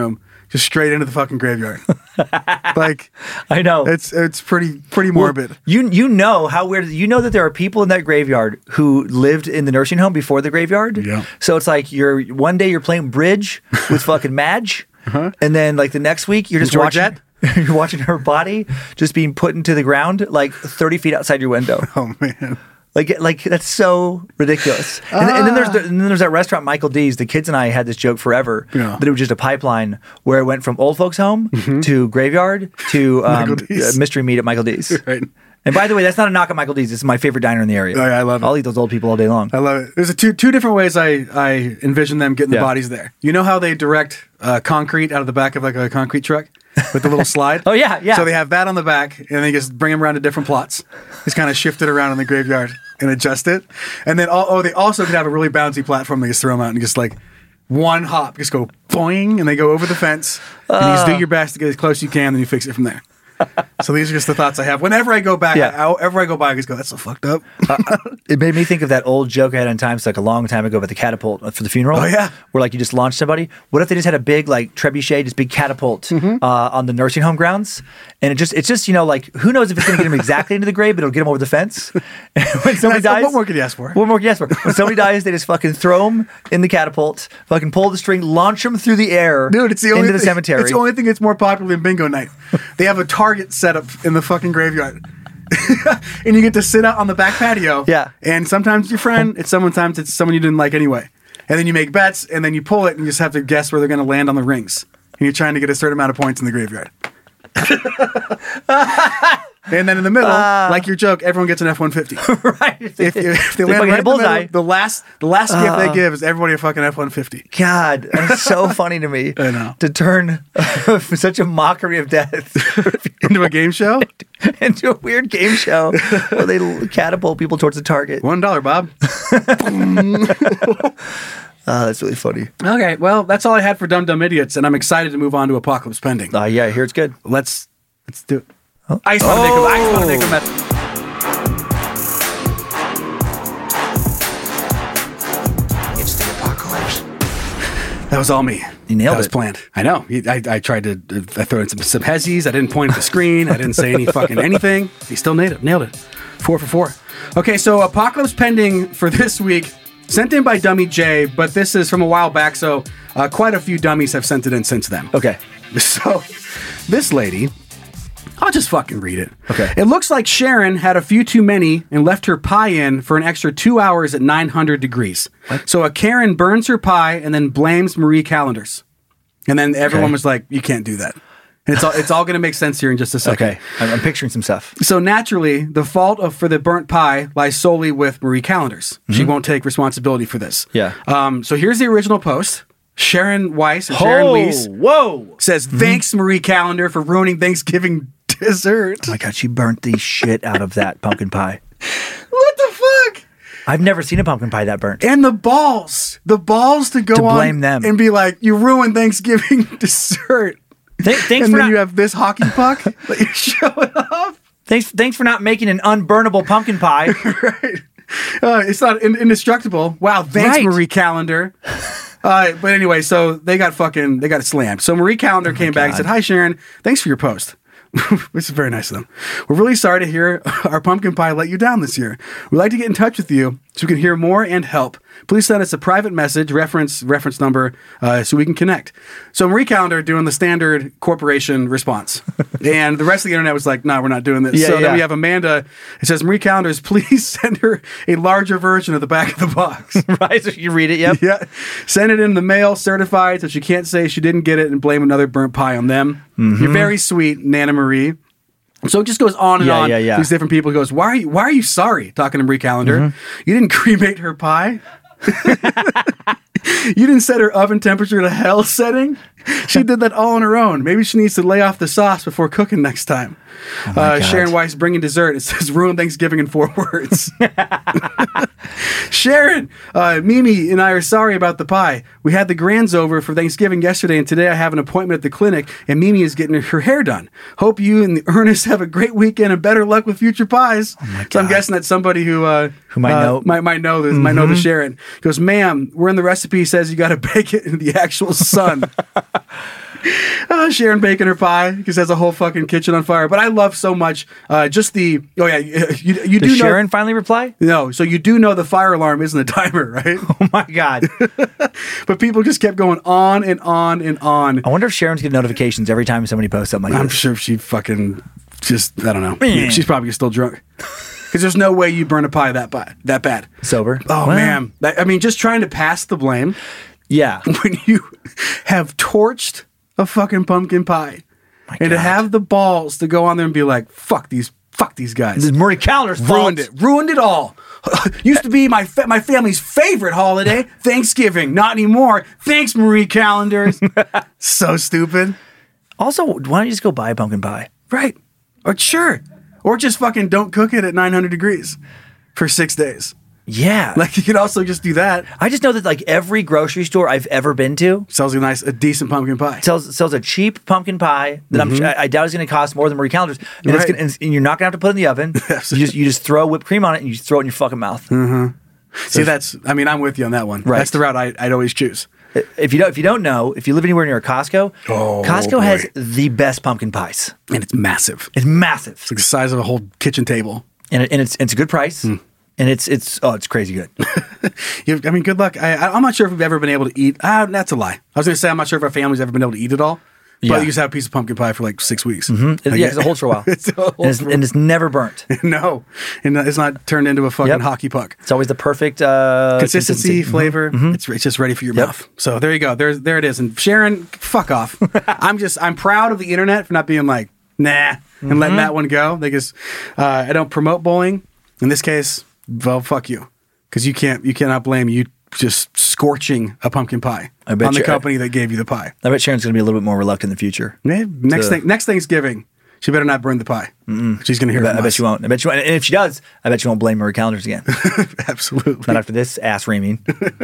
just straight into the fucking graveyard. Like, I know. it's pretty morbid. You know how weird. You know that there are people in that graveyard who lived in the nursing home before the graveyard. Yeah. So it's like one day you're playing bridge with fucking Madge, and then like the next week you're just Georgette? watching. You're watching her body just being put into the ground like 30 feet outside your window. Oh man. Like that's so ridiculous. And then there's that restaurant, Michael D's. The kids and I had this joke forever that it was just a pipeline where it went from old folks home to graveyard to Michael D's. mystery meat at Michael D's. Right. And by the way, that's not a knock at Michael D's. It's my favorite diner in the area. Oh, yeah, I love it. I'll eat those old people all day long. I love it. There's two different ways I envision them getting the bodies there. You know how they direct concrete out of the back of like a concrete truck with the little slide? Oh, yeah. So they have that on the back, and they just bring them around to different plots. Just kind of shift it around in the graveyard and adjust it. And then, they also could have a really bouncy platform. They just throw them out and just like one hop, just go boing, and they go over the fence. And you just do your best to get as close as you can, then you fix it from there. So these are just the thoughts I have. Whenever I go back, whenever I go by, I just go, that's so fucked up. It made me think of that old joke I had on Times like a long time ago about the catapult for the funeral. Oh, yeah. Where like you just launch somebody. What if they just had a big like trebuchet, just big catapult on the nursing home grounds? And it's just, like, who knows if it's going to get them exactly into the grave, but it'll get them over the fence. When somebody dies. What more could you ask for? What more could you ask for? When somebody dies, they just fucking throw them in the catapult, fucking pull the string, launch them through the air Dude, it's the only into the thing, cemetery. It's the only thing that's more popular than bingo night. They have a target set up in the fucking graveyard. And you get to sit out on the back patio. Yeah. And sometimes it's your friend, sometimes it's someone you didn't like anyway. And then you make bets, and then you pull it, and you just have to guess where they're going to land on the rings. And you're trying to get a certain amount of points in the graveyard. And then in the middle, like your joke, everyone gets an F-150. Right. If they land fucking right hit in the bullseye. middle, the last gift they give is everybody a fucking F-150. God, that's so funny to me. I know. To turn such a mockery of death Into a game show? into a weird game show where they catapult people towards the target. $1, Bob. That's really funny. Okay, well, that's all I had for Dumb Dumb Idiots, and I'm excited to move on to Apocalypse Pending. Yeah, I hear it's good. Let's do it. I just want to make a mess. It's the apocalypse. That was all me. You nailed That was it. planned. I know. I tried to I threw in some hezzies. I didn't point at the screen. I didn't say any fucking anything. He still nailed it. 4 for 4. Okay, so Apocalypse Pending for this week, sent in by Dummy J, but this is from a while back, so quite a few dummies have sent it in since then. Okay. So, this lady, I'll just fucking read it. Okay. It looks like Sharon had a few too many and left her pie in for an extra 2 hours at 900 degrees. What? So a Karen burns her pie and then blames Marie Callender's. And then everyone was like, you can't do that. And it's all going to make sense here in just a second. Okay. I'm picturing some stuff. So naturally, the fault for the burnt pie lies solely with Marie Callender's. She won't take responsibility for this. Yeah. So here's the original post. Sharon Weiss or Sharon Weiss Whoa. says, thanks, Marie Callender, for ruining Thanksgiving dessert. Oh my God, she burnt the shit out of that pumpkin pie. What the fuck? I've never seen a pumpkin pie that burnt. And the balls to go To on blame them. and be like, you ruined Thanksgiving dessert. Thanks And for then not, you have this hockey puck that you're showing off. thanks for not making an unburnable pumpkin pie. Right. It's not indestructible. Wow. Thanks, Right. Marie Callender. But anyway, so they got slammed. So Marie Callender came back and said, hi, Sharon. Thanks for your post. Which is very nice of them. We're really sorry to hear our pumpkin pie let you down this year. We'd like to get in touch with you so we can hear more and help. Please send us a private message, reference number, so we can connect. So Marie Callender doing the standard corporation response. And the rest of the internet was like, no, we're not doing this. Then we have Amanda. It says, Marie Callender's, please send her a larger version of the back of the box. Right? So you read it, yep. Yeah. Send it in the mail, certified, so she can't say she didn't get it and blame another burnt pie on them. You're very sweet, Nana Marie. So it just goes on and on. Yeah. These different people. He goes, why are you sorry? Talking to Marie Callender. You didn't cremate her pie. You didn't set her oven temperature to hell setting. She did that all on her own. Maybe she needs to lay off the sauce before cooking next time. Sharon Weiss bringing dessert. It says ruin Thanksgiving in 4 words. Sharon, Mimi and I are sorry about the pie. We had the grands over for Thanksgiving yesterday, and today I have an appointment at the clinic, and Mimi is getting her hair done. Hope you and Ernest have a great weekend and better luck with future pies. So I'm guessing that's somebody who might know. might know the Sharon. He goes, ma'am, we're in the recipe says you got to bake it in the actual sun. Sharon baking her pie because has a whole fucking kitchen on fire. But I love so much just the. Oh yeah, you do Did Sharon know, finally reply? No, so you do know the fire alarm isn't a timer, right? Oh my God. But people just kept going on and on and on. I wonder if Sharon's getting notifications every time somebody posts something like I'm this. sure she fucking just I don't know. Man. She's probably still drunk. Because there's no way you burn a pie that bad. Sober. Oh Well, man, I mean, just trying to pass the blame Yeah. when you have torched a fucking pumpkin pie, and to God. have the balls to go on there and be like, "Fuck these guys." This is Marie Callender's fault. Ruined it all. Used to be my family's favorite holiday, Thanksgiving. Not anymore. Thanks, Marie Callender's. So stupid. Also, why don't you just go buy a pumpkin pie? Right. Or sure. Or just fucking don't cook it at 900 degrees for 6 days. Yeah. Like, you could also just do that. I just know that like every grocery store I've ever been to Sells you a decent pumpkin pie. sells a cheap pumpkin pie that I doubt is going to cost more than Marie Callender's, and, Right. and you're not going to have to put it in the oven. you just throw whipped cream on it and you just throw it in your fucking mouth. See, I'm with you on that one. Right. That's the route I'd always choose. If you don't know, if you live anywhere near a Costco, Costco boy. has the best pumpkin pies. And it's massive. It's massive, It's like the size of a whole kitchen table. and it's a good price, and it's crazy good. Good luck. I'm not sure if we've ever been able to eat. That's a lie. I was going to say I'm not sure if our family's ever been able to eat it all. Yeah. But you just have a piece of pumpkin pie for like 6 weeks. Yeah, because it holds for a while, and it's never burnt. No, and it's not turned into a fucking Yep. hockey puck. It's always the perfect Consistency, flavor. It's just ready for your mouth. So there you go. There it is. And Sharon, fuck off. I'm proud of the internet for not being like nah and letting that one go. Because I don't promote bullying. In this case, well, fuck you, because you cannot blame you just scorching a pumpkin pie I bet on the you- company that gave you the pie. I bet Sharon's going to be a little bit more reluctant in the future. Next Thanksgiving, she better not burn the pie. She's gonna hear. I from bet us. she won't. And if she does, I bet she won't blame Marie Callender's again. Absolutely. Not after this ass reaming.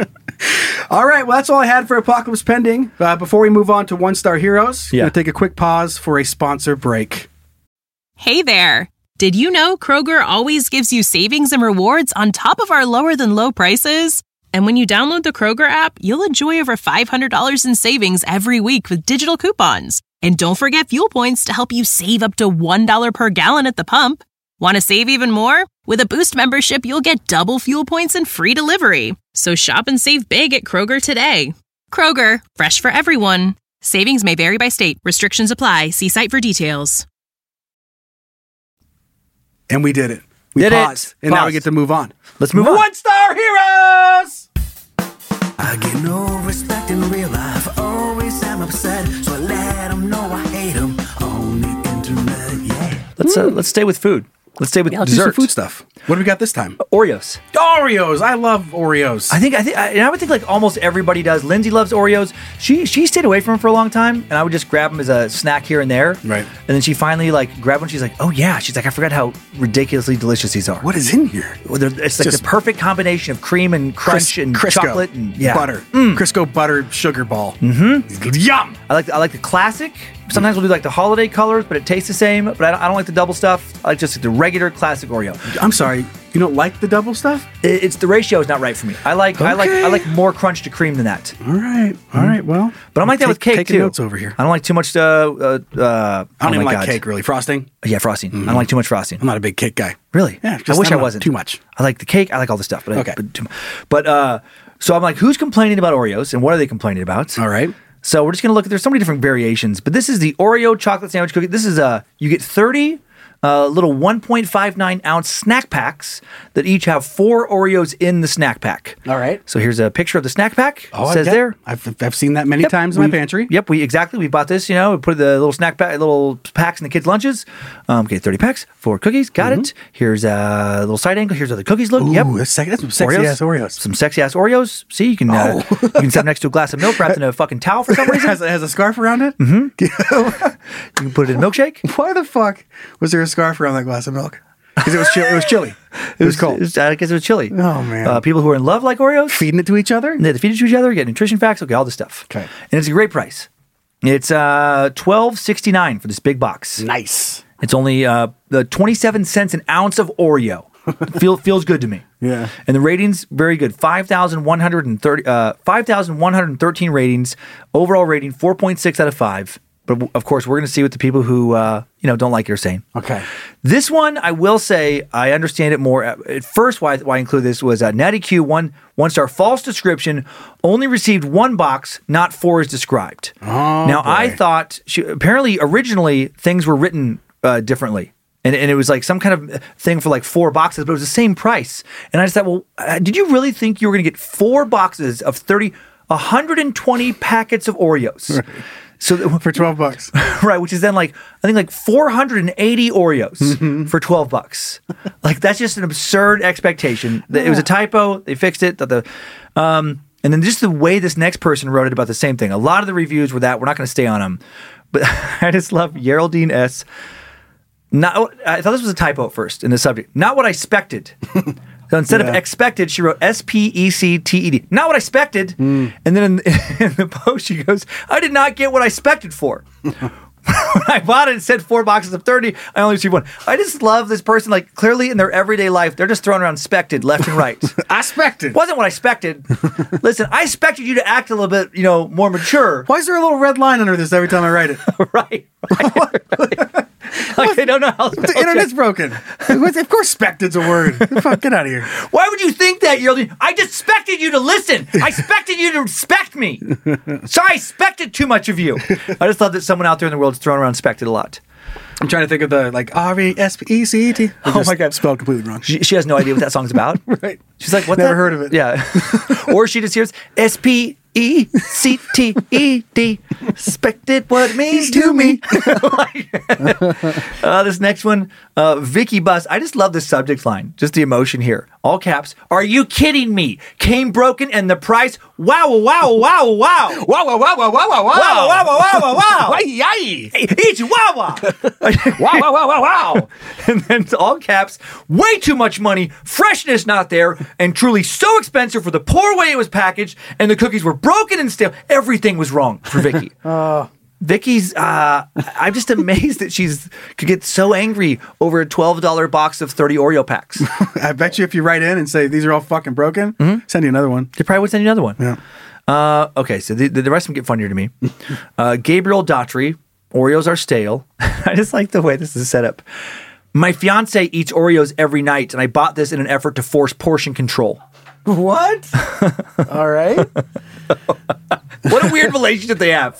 All right, well, that's all I had for Apocalypse Pending. Before we move on to One Star Heroes, Yeah. I'm going to take a quick pause for a sponsor break. Hey there! Did you know Kroger always gives you savings and rewards on top of our lower than low prices? And when you download the Kroger app, you'll enjoy over $500 in savings every week with digital coupons. And don't forget fuel points to help you save up to $1 per gallon at the pump. Want to save even more? With a Boost membership, you'll get double fuel points and free delivery. So shop and save big at Kroger today. Kroger, fresh for everyone. Savings may vary by state. Restrictions apply. See site for details. And we did it. We Did it. paused. And now we Paused. get to move on. Let's move on. One Star Heroes! I get no respect in real life. Always am upset, so I let them know I hate them on the internet. Yeah. Let's stay with food. Let's stay with Let's do some dessert. food stuff. What do we got this time? Oreos. Oreos. I love Oreos. I would think like almost everybody does. Lindsay loves Oreos. She stayed away from them for a long time, and I would just grab them as a snack here and there. Right. And then she finally like grabbed one. She's like, oh yeah. She's like, I forgot how ridiculously delicious these are. What is in here? Well, it's like Just the perfect combination of cream and crunch and Crisco. chocolate and Butter. Crisco butter sugar ball. Mm-hmm. Yum! I like the classic. Sometimes we'll do like the holiday colors, but it tastes the same. But I don't like the double stuff. I like just the regular classic Oreo. I'm sorry. You don't like the double stuff? It's the ratio is not right for me. I like more crunch to cream than that. All right. All right. Well, But I'm like that with cake taking too. notes over here. I don't like too much. I don't even my like God. cake, really. Frosting? Yeah, frosting. I don't like too much frosting. I'm not a big cake guy. Really? Yeah, I just- wish I I don't know, wasn't. too much. I like the cake. I like all the stuff. But Okay. So I'm like, who's complaining about Oreos and what are they complaining about? All right. So we're just gonna look at. There's so many different variations, but this is the Oreo chocolate sandwich cookie. This is you get 30 little 1.59 ounce snack packs that each have 4 Oreos in the snack pack. All right. So here's a picture of the snack pack. Oh, It says there. I've seen that many times in my pantry. Yep, we bought this. We put the little snack pack, little packs in the kids' lunches. Okay, 30 packs, 4 cookies. Got it. Here's a little side angle. Here's how the cookies look. Ooh, Yep, that's some sexy ass Oreos. Some sexy ass Oreos. See, you can you can sit next to a glass of milk wrapped in a fucking towel for some reason. has a scarf around it? You can put it in a milkshake. Why the fuck was there a scarf around that glass of milk? Because it was chilly. It was chilly. It was cold. I guess it was chilly. Oh, man. People who are in love like Oreos. Feeding it to each other? They feed it to each other, get nutrition facts, okay, all this stuff. Okay. And it's a great price. It's $12.69 for this big box. Nice. It's only the 27 cents an ounce of Oreo. Feels good to me. Yeah. And the ratings, very good. 5,113 ratings. Overall rating, 4.6 out of 5. But of course, we're going to see what the people who don't like it are saying. Okay. This one, I will say, I understand it more. At first, why I include this was Natty Q, one star, false description, only received 1 box, not 4 as described. Oh, now, boy. I thought, apparently, originally, things were written differently. And it was like some kind of thing for like 4 boxes, but it was the same price. And I just thought, well, did you really think you were going to get 4 boxes of 120 packets of Oreos? Right. So for $12, right? Which is then like I think like 480 Oreos for $12. Like that's just an absurd expectation. It was a typo. They fixed it. And then just the way this next person wrote it about the same thing. A lot of the reviews were that. We're not going to stay on them, but I just love Geraldine S. I thought this was a typo at first in the subject. Not what I expected. So instead of expected, she wrote SPECTED. Not what I expected. And then in the post, she goes, I did not get what I expected for. When I bought it, it said 4 boxes of 30. I only received 1. I just love this person. Like clearly in their everyday life, they're just throwing around expected left and right. I expected. Wasn't what I expected. Listen, I expected you to act a little bit, more mature. Why is there a little red line under this every time I write it? Right. Like they don't know how the internet's broken. Of course, expected's a word. Fuck, get out of here. Why would you think that? I just expected you to listen. I expected you to respect me. Sorry, I expected too much of you. I just love that someone out there in the world is throwing around expected a lot. I'm trying to think of the RESPECT. Oh my God, spelled completely wrong. She has no idea what that song's about. Right. She's like, what? Never heard of it. Yeah. Or she just hears SPECTED. Expected what it means to me. This next one, Vicky Bus. I just love the subject line. Just the emotion here. All caps. Are you kidding me? Came broken and the price. Wow, wow, wow, wow. Wow, wow, wow, wow, wow, wow. Wow, wow, wow, wow, wow, wow. Yay. It's wow. Wow, wow, wow, wow, wow. And then it's all caps. Way too much money. Freshness not there. And truly so expensive for the poor way it was packaged. And the cookies were broken and stale. Everything was wrong for Vicky. Vicky's, I'm just amazed that could get so angry over a $12 box of 30 Oreo packs. I bet you if you write in and say, these are all fucking broken, send you another one. They probably would send you another one. Yeah. Okay, so the rest of them get funnier to me. Gabriel Daughtry, Oreos are stale. I just like the way this is set up. My fiance eats Oreos every night, and I bought this in an effort to force portion control. What? All right. What a weird relationship they have.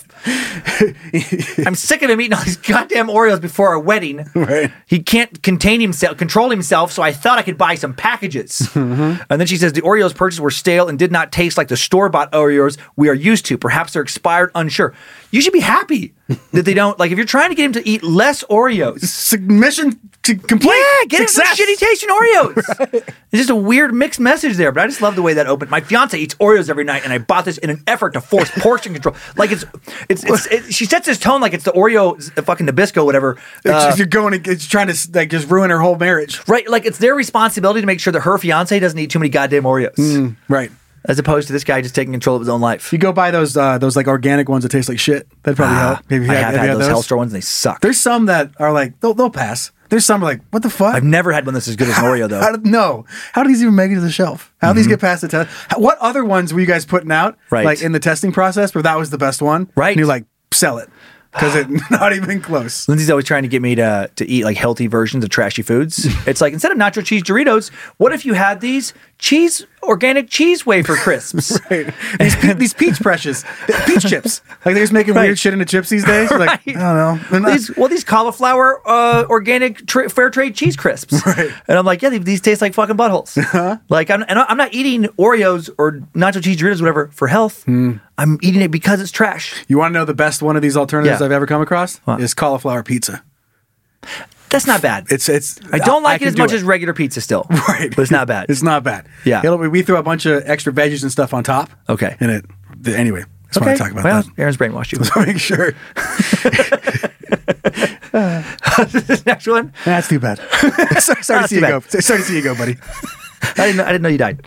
I'm sick of him eating all these goddamn Oreos before our wedding. Right. He can't control himself, so I thought I could buy some packages. And then she says the Oreos purchased were stale and did not taste like the store-bought Oreos we are used to. Perhaps they're expired, unsure. You should be happy that they don't, like if you're trying to get him to eat less Oreos. Submission to complete. Yeah, get him some shitty tasting Oreos. Right. It's just a weird mixed message there, but I just love the way that opened. My fiance eats Oreos every night, and I bought this in an effort to force portion control. Like she sets this tone like it's the Oreo fucking Nabisco, whatever. It's trying to like just ruin her whole marriage. Right, like it's their responsibility to make sure that her fiance doesn't eat too many goddamn Oreos. Right. As opposed to this guy just taking control of his own life. If you go buy those like organic ones that taste like shit, that'd probably help. I have had those Hellstore ones and they suck. There's some that are like, they'll pass. There's some like, what the fuck? I've never had one that's as good as an Oreo though. How do these even make it to the shelf? How do these get past the test? What other ones were you guys putting out? Right. Like in the testing process where that was the best one? Right. And you're like, sell it. Because it's not even close. Lindsay's always trying to get me to eat like healthy versions of trashy foods. It's like, instead of nacho cheese Doritos, what if you had these organic cheese wafer crisps? Right. These peach chips. Like they're just making weird shit into chips these days. Like, I don't know. These cauliflower organic fair trade cheese crisps. Right. And I'm like, yeah, these taste like fucking buttholes. Like I'm not eating Oreos or nacho cheese Doritos, whatever, for health. I'm eating it because it's trash. You want to know the best one of these alternatives I've ever come across? What? Is cauliflower pizza. That's not bad. I don't like it as much as regular pizza still. Right. But it's not bad. It's not bad. Yeah. We throw a bunch of extra veggies and stuff on top. Okay. And anyway, I just want to talk about that. Aaron's brainwashed you. So make sure. This next one? That's too bad. Sorry to see you go. Sorry to see you go, buddy. I didn't know you died.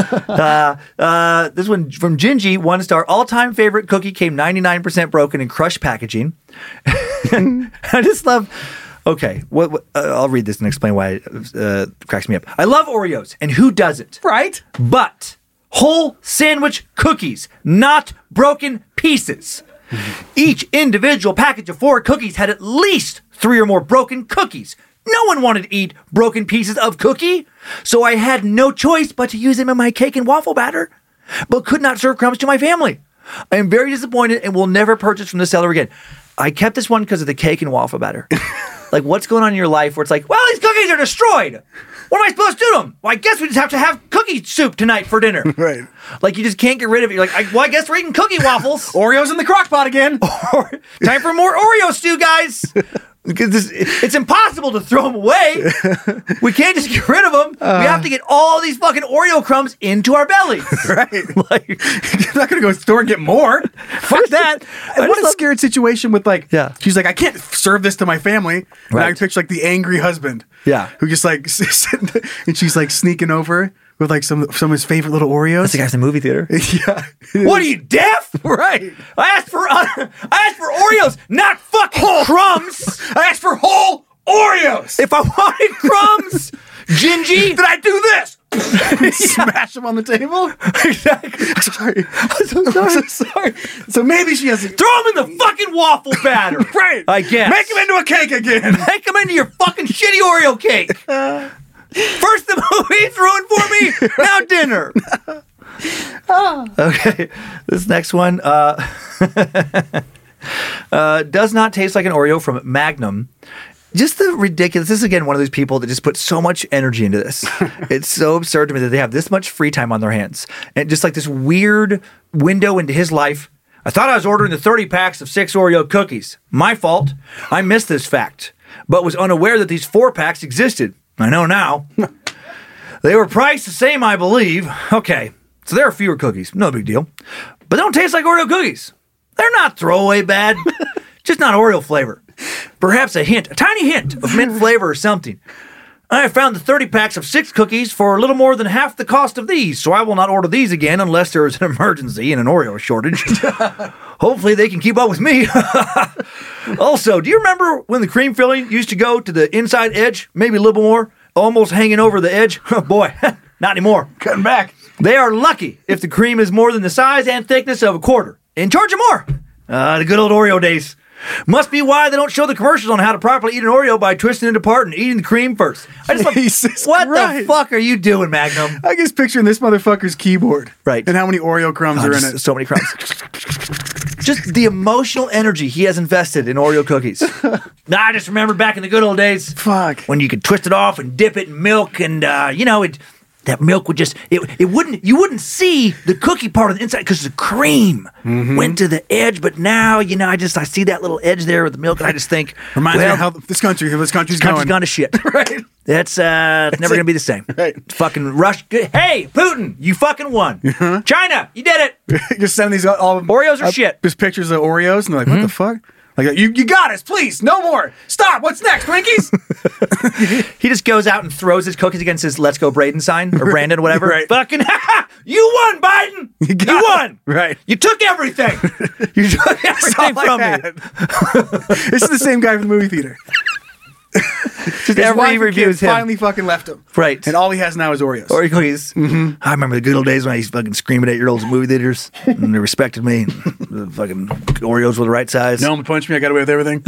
This one from Gingy, 1 star. All-time favorite cookie came 99% broken in crushed packaging. I just love Okay, I'll read this and explain why it cracks me up. I love Oreos, and who doesn't? Right? But whole sandwich cookies, not broken pieces. Each individual package of 4 cookies had at least 3 or more broken cookies. No one wanted to eat broken pieces of cookie, so I had no choice but to use them in my cake and waffle batter, but could not serve crumbs to my family. I am very disappointed and will never purchase from the seller again. I kept this one because of the cake and waffle batter. Like, what's going on in your life where it's like, well, these cookies are destroyed. What am I supposed to do to them? Well, I guess we just have to have cookie soup tonight for dinner. Right. Like, you just can't get rid of it. You're like, I guess we're eating cookie waffles. Oreos in the crock pot again. Time for more Oreo stew, guys. Because it's impossible to throw them away. We can't just get rid of them. We have to get all these fucking Oreo crumbs into our bellies. Right. Like, you're not going to go to the store and get more. Fuck that. And what a scared situation with, like, she's like, I can't serve this to my family. And I picture, like, the angry husband. Yeah. Who just, like, and she's, like, sneaking over with, like, some of his favorite little Oreos. That's the guys in the movie theater. Yeah. What are you, deaf? Right. I asked for Oreos, not fucking crumbs. I asked for whole Oreos. If I wanted crumbs, Gingy, did I do this? Smash them on the table. Exactly. I'm so sorry. So maybe she has to throw them in the fucking waffle batter. Right. I guess. Make them into a cake again. Make them into your fucking shitty Oreo cake. First the movie's ruined for me. Now dinner. Okay. This next one does not taste like an Oreo from Magnum. Just the ridiculous. This is, again, one of those people that just put so much energy into this. It's so absurd to me that they have this much free time on their hands. And just like this weird window into his life. I thought I was ordering the 30 packs of 6 Oreo cookies. My fault. I missed this fact, but was unaware that these 4 packs existed. I know now. They were priced the same, I believe. Okay, so there are fewer cookies. No big deal. But they don't taste like Oreo cookies. They're not throwaway bad. Just not Oreo flavor. Perhaps a tiny hint of mint flavor or something. I found the 30 packs of 6 cookies for a little more than half the cost of these, so I will not order these again unless there is an emergency and an Oreo shortage. Hopefully they can keep up with me. Also, do you remember when the cream filling used to go to the inside edge, maybe a little more, almost hanging over the edge? Oh boy, not anymore. Cutting back. They are lucky if the cream is more than the size and thickness of a quarter. And charge them more. The good old Oreo days. Must be why they don't show the commercials on how to properly eat an Oreo by twisting it apart and eating the cream first. I just what the fuck are you doing, Magnum? I guess picturing this motherfucker's keyboard. Right. And how many Oreo crumbs are in it. So many crumbs. Just the emotional energy he has invested in Oreo cookies. I just remember back in the good old days. Fuck. When you could twist it off and dip it in milk and, that milk would just, you wouldn't see the cookie part of the inside because the cream went to the edge. But now, I see that little edge there with the milk and I just think. Reminds me of how this country's gone to shit. Right. That's never going to be the same. Right. Fucking rush. Hey, Putin, you fucking won. China, you did it. Just sending these all Oreos are shit. Just pictures of Oreos and they're like, what the fuck? Like, you got us, please, no more. Stop. What's next, Twinkies? He just goes out and throws his cookies against his "Let's Go Braden" sign or Brandon, whatever. Right. Fucking, you won, Biden. You won. Right. You took everything. You took everything from me. This is the same guy from the movie theater. Just every review is him. Finally fucking left him. Right. And all he has now is Oreos. Oreo cookies. I remember the good old days when I used to fucking scream at 8-year-olds in movie theaters and they respected me. The fucking Oreos were the right size. No one punched me. I got away with everything.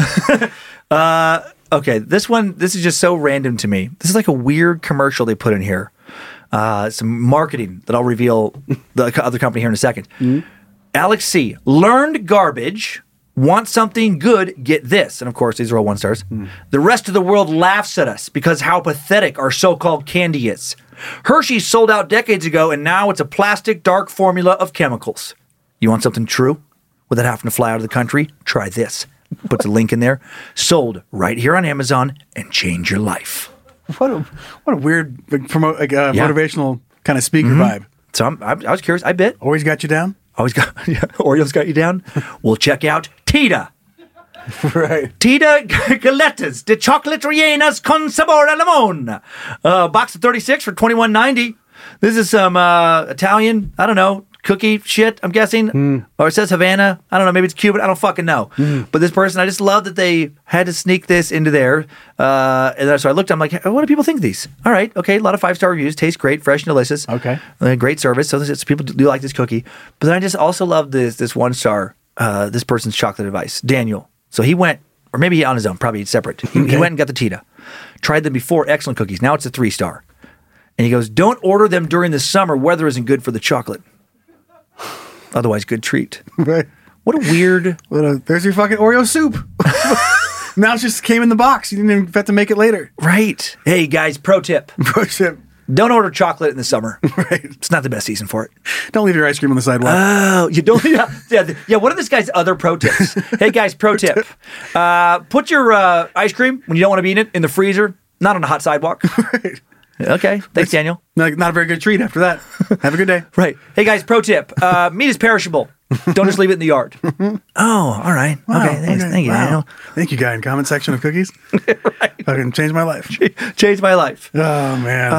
Okay, this is just so random to me. This is like a weird commercial they put in here. Some marketing that I'll reveal the other company here in a second. Alex C. Learned garbage. Want something good, get this. And of course, these are all 1 stars. The rest of the world laughs at us because how pathetic our so-called candy is. Hershey's sold out decades ago, and now it's a plastic dark formula of chemicals. You want something true? Without having to fly out of the country? Try this. Puts a link in there. Sold right here on Amazon and change your life. What a weird motivational kind of speaker vibe. So I was curious. I bet. Always got you down? Oreos got you down? We'll check out Tita. Right. Tita Galetas de Chocolate Rellenas con Sabor a Limón. Box of 36 for $21.90. This is some Italian, I don't know, cookie shit, I'm guessing. Or it says Havana. I don't know. Maybe it's Cuban. I don't fucking know. But this person, I just love that they had to sneak this into there. And then, so I looked, I'm like, what do people think of these? All right. Okay. A lot of 5-star reviews. Tastes great. Fresh and delicious. Okay. Great service. So people do like this cookie. But then I just also love this 1-star, this person's chocolate advice. Daniel. So he went, or maybe he on his own, probably separate. He went and got the Tita. Tried them before. Excellent cookies. Now it's a 3-star. And he goes, don't order them during the summer. Weather isn't good for the chocolate. Otherwise, good treat. Right. What a weird... There's your fucking Oreo soup. Now it just came in the box. You didn't even have to make it later. Right. Hey, guys, pro tip. Pro tip. Don't order chocolate in the summer. Right. It's not the best season for it. Don't leave your ice cream on the sidewalk. Oh, you don't... Yeah, what are this guy's other pro tips? Hey, guys, pro tip. Put your ice cream, when you don't want to be in it, in the freezer, not on a hot sidewalk. Right. Okay. Thanks, Daniel. Not a very good treat after that. Have a good day. Right. Hey, guys, pro tip. Meat is perishable. Don't just leave it in the yard. Oh, all right. Wow, okay. Thanks. Thank you, Daniel. Thank you, guy in comment section of cookies. Right. Fucking changed my life. Changed my life. Oh, man.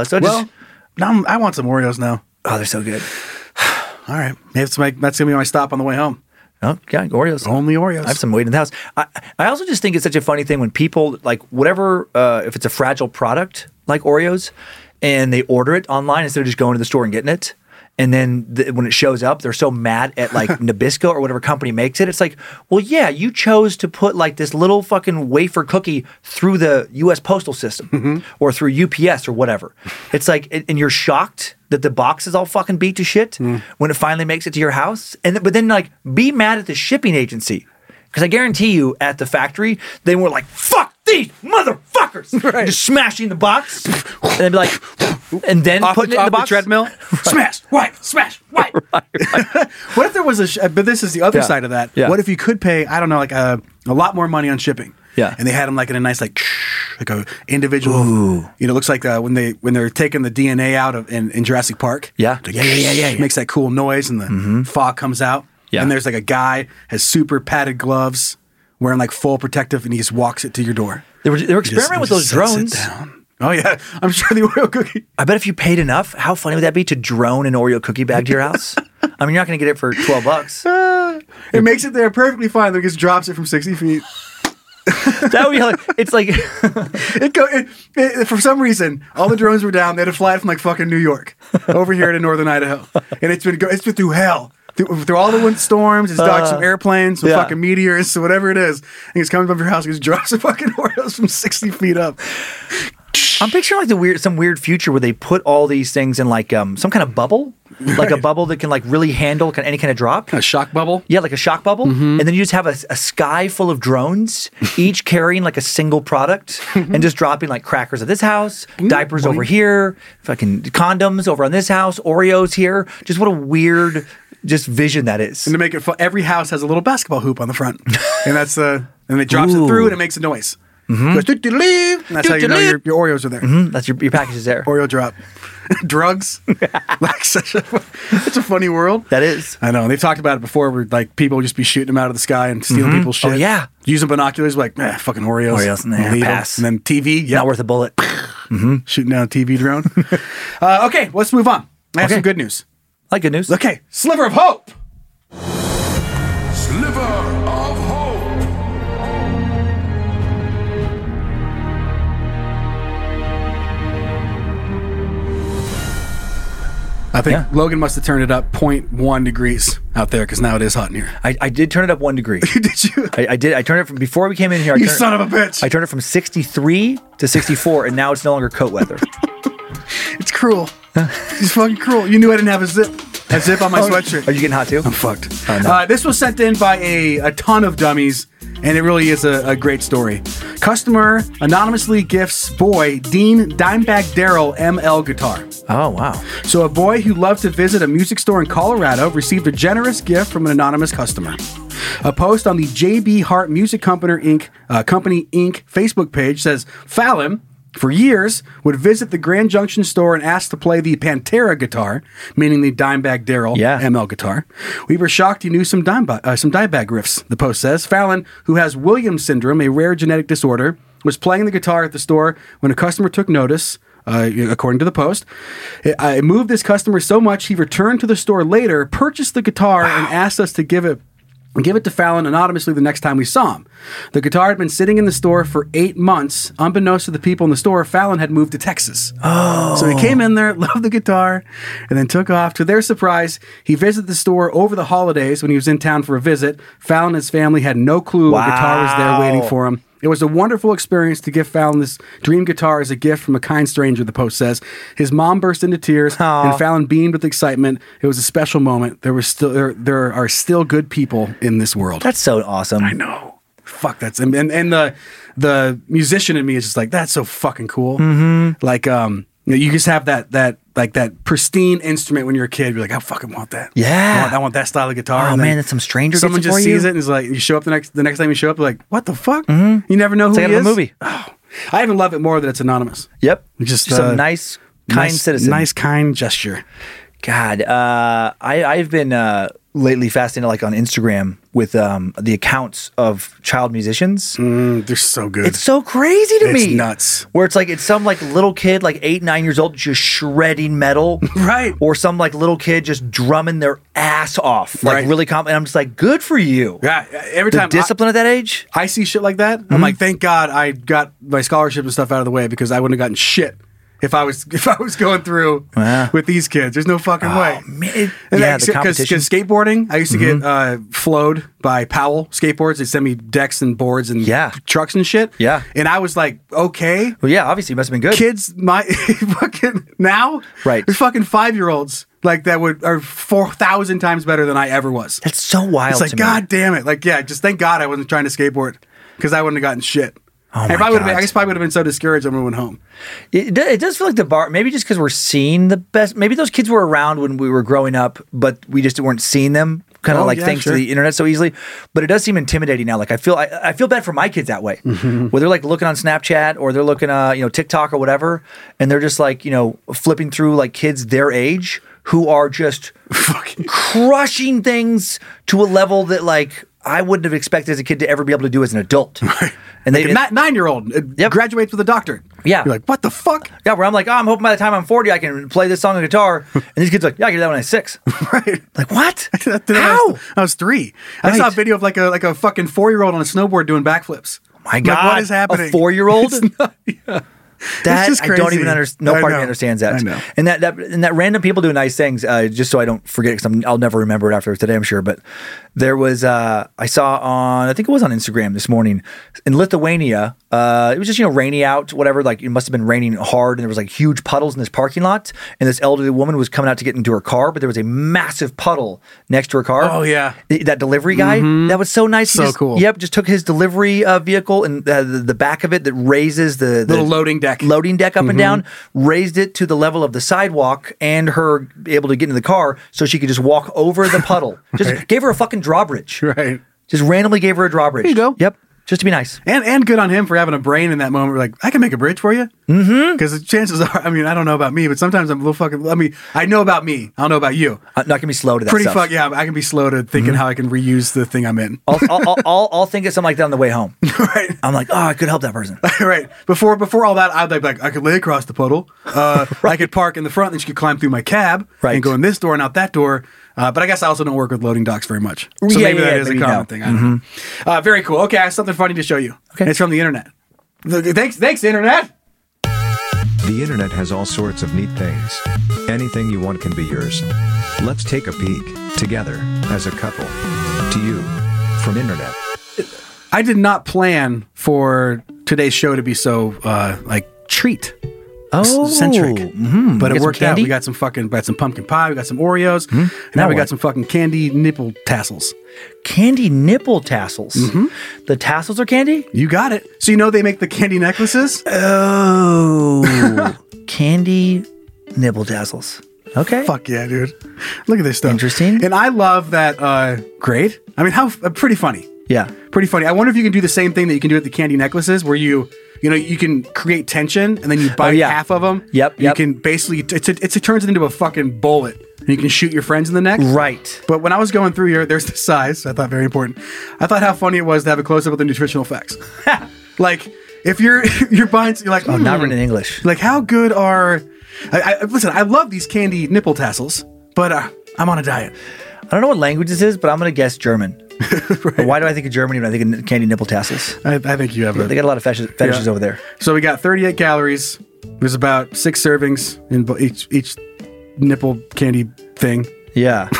Now I want some Oreos now. Oh, they're so good. All right. That's going to be my stop on the way home. Oh, yeah, Oreos. Only Oreos. I have some waiting in the house. I also just think it's such a funny thing when people, like, whatever, if it's a fragile product like Oreos, and they order it online instead of just going to the store and getting it. And then when it shows up, they're so mad at like Nabisco or whatever company makes it. It's like, well, yeah, you chose to put like this little fucking wafer cookie through the U.S. postal system or through UPS or whatever. It's like, and you're shocked that the box is all fucking beat to shit when it finally makes it to your house. But then like be mad at the shipping agency. Because I guarantee you at the factory, they were like, fuck these motherfuckers. Right. Just smashing the box. And they'd be like, and then putting it in the box. Treadmill. Right. Smash, wipe. Right. What if there was but this is the other side of that. Yeah. What if you could pay, I don't know, like a lot more money on shipping? Yeah. And they had them like in a nice, like a individual, looks like when they're taking the DNA out of in Jurassic Park. Yeah. Like, yeah. Makes that cool noise and the fog comes out. Yeah. And there's like a guy has super padded gloves, wearing like full protective, and he just walks it to your door. They were experimenting with those drones. Oh yeah, I'm sure the Oreo cookie. I bet if you paid enough, how funny would that be to drone an Oreo cookie bag to your house? I mean, you're not going to get it for $12. It makes it there perfectly fine. Then it just drops it from 60 feet. That would be like, it's like for some reason all the drones were down. They had to fly it from like fucking New York over here to northern Idaho, and it's been through hell. Through all the wind storms, it's dodged some airplanes, some fucking meteors, so whatever it is, and it's coming above your house, it just drops the fucking Oreos from 60 feet up. I'm picturing like some weird future where they put all these things in like some kind of bubble, like a bubble that can like really handle any kind of drop. A shock bubble? Yeah, like a shock bubble. And then you just have a sky full of drones, each carrying like a single product and just dropping like crackers at this house, diapers over here, fucking condoms over on this house, Oreos here. Just what a weird just vision that is. And to make it fun, every house has a little basketball hoop on the front. And that's and it drops it through and it makes a noise. Goes, and that's how you know your Oreos are there. That's your package is there. Oreo drop. Drugs. Like it's a funny world. That is. I know. They've talked about it before where like people would just be shooting them out of the sky and stealing people's shit. Oh, yeah. Using binoculars like, fucking Oreos. Pass. And then TV. Not worth a bullet. Shooting down a TV drone. Okay, let's move on. I have some good news. I like good news. Okay, Sliver of Hope. Sliver of Hope. I think Logan must have turned it up 0.1 degrees out there because now it is hot in here. I did turn it up 1 degree. Did you? I did. I turned it from before we came in here. You son of a bitch. I turned it from 63 to 64, and now it's no longer coat weather. It's cruel. It's fucking cruel. You knew I didn't have a zip on my sweatshirt. Are you getting hot too? I'm fucked. Oh, no. This was sent in by a ton of dummies, and it really is a great story. Customer anonymously gifts boy Dean Dimebag Darrell ML guitar. Oh, wow. So a boy who loved to visit a music store in Colorado received a generous gift from an anonymous customer. A post on the JB Hart Music Company Inc. Facebook page says, Fallon, for years, would visit the Grand Junction store and ask to play the Pantera guitar, meaning the Dimebag Darrell ML guitar. We were shocked he knew some Dimebag riffs, the post says. Fallon, who has Williams syndrome, a rare genetic disorder, was playing the guitar at the store when a customer took notice. according to the Post. It moved this customer so much he returned to the store later, purchased the guitar, and asked us to give it to Fallon anonymously the next time we saw him. The guitar had been sitting in the store for 8 months. Unbeknownst to the people in the store, Fallon had moved to Texas. Oh. So he came in there, loved the guitar, and then took off. To their surprise, he visited the store over the holidays when he was in town for a visit. Fallon and his family had no clue a guitar was there waiting for him. It was a wonderful experience to give Fallon this dream guitar as a gift from a kind stranger, the Post says. His mom burst into tears, and Fallon beamed with excitement. It was a special moment. There are still good people in this world. That's so awesome. I know. Fuck, that's and the musician in me is just like, that's so fucking cool. Mm-hmm. Like you just have that pristine instrument when you're a kid. You're like, I fucking want that. Yeah, I want that style of guitar. Oh and man, that's some stranger. Someone gets it just for sees you? it and is like, you show up the next time you show up, you're like, what the fuck? Mm-hmm. You never know who he is. A movie. Oh, I even love it more that it's anonymous. Yep, just a nice, kind citizen. Nice, kind gesture. God, I've been lately fascinated, like on Instagram, with the accounts of child musicians. They're so good. It's so crazy to me. It's nuts. Where it's like it's some like little kid, like 8, 9 years old, just shredding metal, right? Or some like little kid just drumming their ass off, like really confident. I'm just like, good for you. Yeah. Every time discipline at that age, I see shit like that. I'm like, thank God I got my scholarship and stuff out of the way, because I wouldn't have gotten shit. If I was going through with these kids, there's no fucking way. Man. The competition. Because skateboarding, I used to get flowed by Powell skateboards. They send me decks and boards and trucks and shit. Yeah. And I was like, okay. Well, yeah, obviously, it must have been good. Kids, my fucking now, right? There's fucking 5-year-olds like that are 4,000 times better than I ever was. That's so wild. It's like, God damn it! Like, yeah, just thank God I wasn't trying to skateboard, because I wouldn't have gotten shit. Oh I guess probably would have been so discouraged when we went home. It does feel like the bar, maybe just because we're seeing the best, maybe those kids were around when we were growing up, but we just weren't seeing them kind of thanks to the internet so easily. But it does seem intimidating now. Like I feel bad for my kids that way, where they're like looking on Snapchat or they're looking TikTok or whatever, and they're just like, flipping through like kids their age who are just fucking crushing things to a level that like I wouldn't have expected as a kid to ever be able to do as an adult. Right. And like a 9-year-old graduates with a doctorate. Yeah. You're like, what the fuck? Yeah, where I'm like, I'm hoping by the time I'm 40, I can play this song on guitar. And these kids are like, yeah, I can do that when I was 6. Right. Like, what? How? I was 3. I saw a video of like a fucking 4-year-old on a snowboard doing backflips. Oh my God. Like, what is happening? A 4-year-old? Yeah. That I don't even understand. No part of me understands that. I know. And that random people do nice things. Just so I don't forget, because I'll never remember it after today, I'm sure. But there was I saw I think it was on Instagram this morning in Lithuania. It was just rainy out, whatever. Like it must have been raining hard, and there was like huge puddles in this parking lot. And this elderly woman was coming out to get into her car, but there was a massive puddle next to her car. Oh yeah, that delivery guy. That was so nice. So cool. Yep, just took his delivery vehicle and the back of it that raises the little loading deck up and down, raised it to the level of the sidewalk, and her able to get into the car so she could just walk over the puddle. Just gave her a fucking drawbridge. Right. Just randomly gave her a drawbridge. There you go. Yep. Just to be nice. And good on him for having a brain in that moment. We're like, I can make a bridge for you. Because the chances are, I don't know about me, but sometimes I'm a little fucking, I know about me. I don't know about you. I'm not going to be slow to that Pretty stuff. Yeah, I can be slow to thinking how I can reuse the thing I'm in. I'll think of something like that on the way home. Right. I'm like, I could help that person. Right. Before all that, I'd be like, I could lay across the puddle. I could park in the front, and she could climb through my cab and go in this door and out that door. But I guess I also don't work with loading docks very much. So maybe that is a common thing. I don't know. Very cool. Okay, I have something funny to show you. Okay. It's from the internet. Thanks, internet. The internet has all sorts of neat things. Anything you want can be yours. Let's take a peek, together, as a couple. To you, from internet. I did not plan for today's show to be so, treat. Centric, but it worked out. We got some pumpkin pie, we got some Oreos, and now we got some fucking candy nipple tassels. Candy nipple tassels. The tassels are candy? You got it. So they make the candy necklaces? Oh, candy nipple tassels. Okay. Fuck yeah, dude. Look at this stuff. Interesting. And I love that. Great. How pretty funny. Yeah. Pretty funny. I wonder if you can do the same thing that you can do at the candy necklaces, where you can create tension and then you bite half of them. Yep. You can basically, it turns it into a fucking bullet and you can shoot your friends in the neck. Right. But when I was going through here, there's the size. I thought very important. I thought how funny it was to have a close up of the nutritional facts. Like, if you're buying, you're like, Not written in English. Like, how good are? Listen, I love these candy nipple tassels, but I'm on a diet. I don't know what language this is, but I'm going to guess German. Right. Why do I think of Germany when I think of candy nipple tassels? I think you have They got a lot of fetishes over there. So we got 38 calories. There's about 6 servings in each nipple candy thing. Yeah.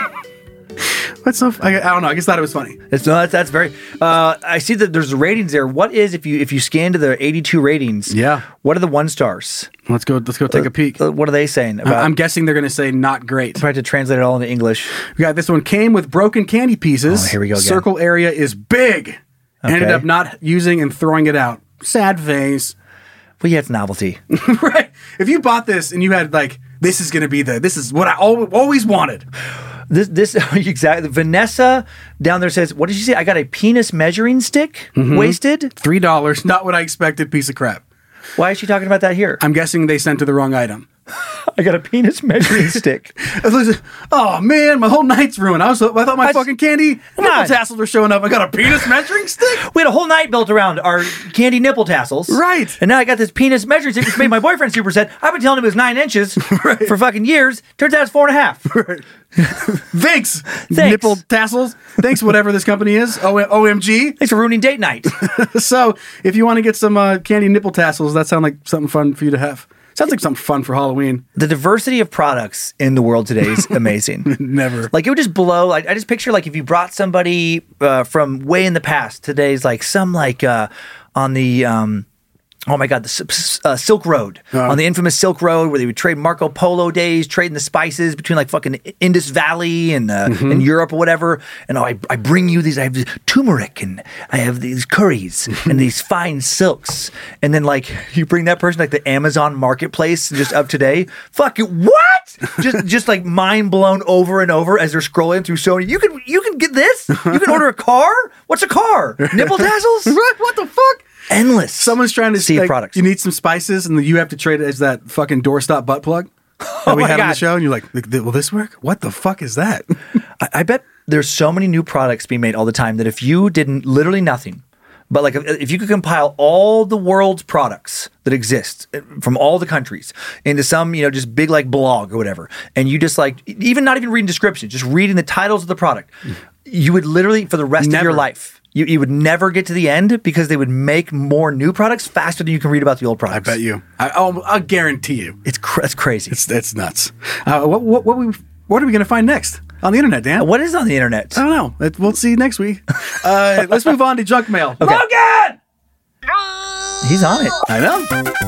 What's so? I don't know. I just thought it was funny. That's very. I see that there's ratings there. What is if you scan to the 82 ratings? Yeah. What are the 1 stars? Let's go take a peek. What are they saying? I'm guessing they're going to say not great. Try to translate it all into English. We got this one came with broken candy pieces. Oh, here we go again. Circle area is big. Okay. Ended up not using and throwing it out. Sad face. Well, yeah, it's novelty. Right. If you bought this and you had this is going to be this is what I always wanted. This exactly. Vanessa down there says, "What did she say? I got a penis measuring stick wasted. $3. Not what I expected. Piece of crap." Why is she talking about that here? I'm guessing they sent to the wrong item. I got a penis measuring stick. Oh man, my whole night's ruined. I thought my fucking candy nipple tassels were showing up. I got a penis measuring stick. We had a whole night built around our candy nipple tassels. Right. And now I got this penis measuring stick, which made my boyfriend super sad. I've been telling him it was 9 inches for fucking years. Turns out it's 4.5. Right. Thanks, nipple tassels. Thanks, whatever this company is. OMG. Thanks for ruining date night. So, if you want to get some candy nipple tassels, that sounds like something fun for you to have. Sounds like something fun for Halloween. The diversity of products in the world today is amazing. Never. Like, it would just blow. I just picture, if you brought somebody from way in the past, today's some on the... oh my God, the Silk Road. On the infamous Silk Road where they would trade Marco Polo days, trading the spices between fucking Indus Valley and Europe or whatever. And I bring you these, I have this turmeric and I have these curries and these fine silks. And then you bring that person the Amazon marketplace just up today. Fuck it, what? just mind blown over and over as they're scrolling through Sony. You can get this? You can order a car? What's a car? Nipple tassels? Right, what the fuck? Endless. Someone's trying to see products. You need some spices, and you have to trade it as that fucking doorstop butt plug that we had on the show. And you're like, will this work? What the fuck is that? I bet there's so many new products being made all the time that if you did literally nothing, but if you could compile all the world's products that exist from all the countries into some, just big blog or whatever, and you just not even reading descriptions, just reading the titles of the product, you would literally for the rest of your life. You would never get to the end because they would make more new products faster than you can read about the old products. I bet you. I'll guarantee you. It's crazy. It's nuts. What are we going to find next on the internet, Dan? What is on the internet? I don't know. We'll see next week. Let's move on to junk mail. Okay. Logan! He's on it. I know.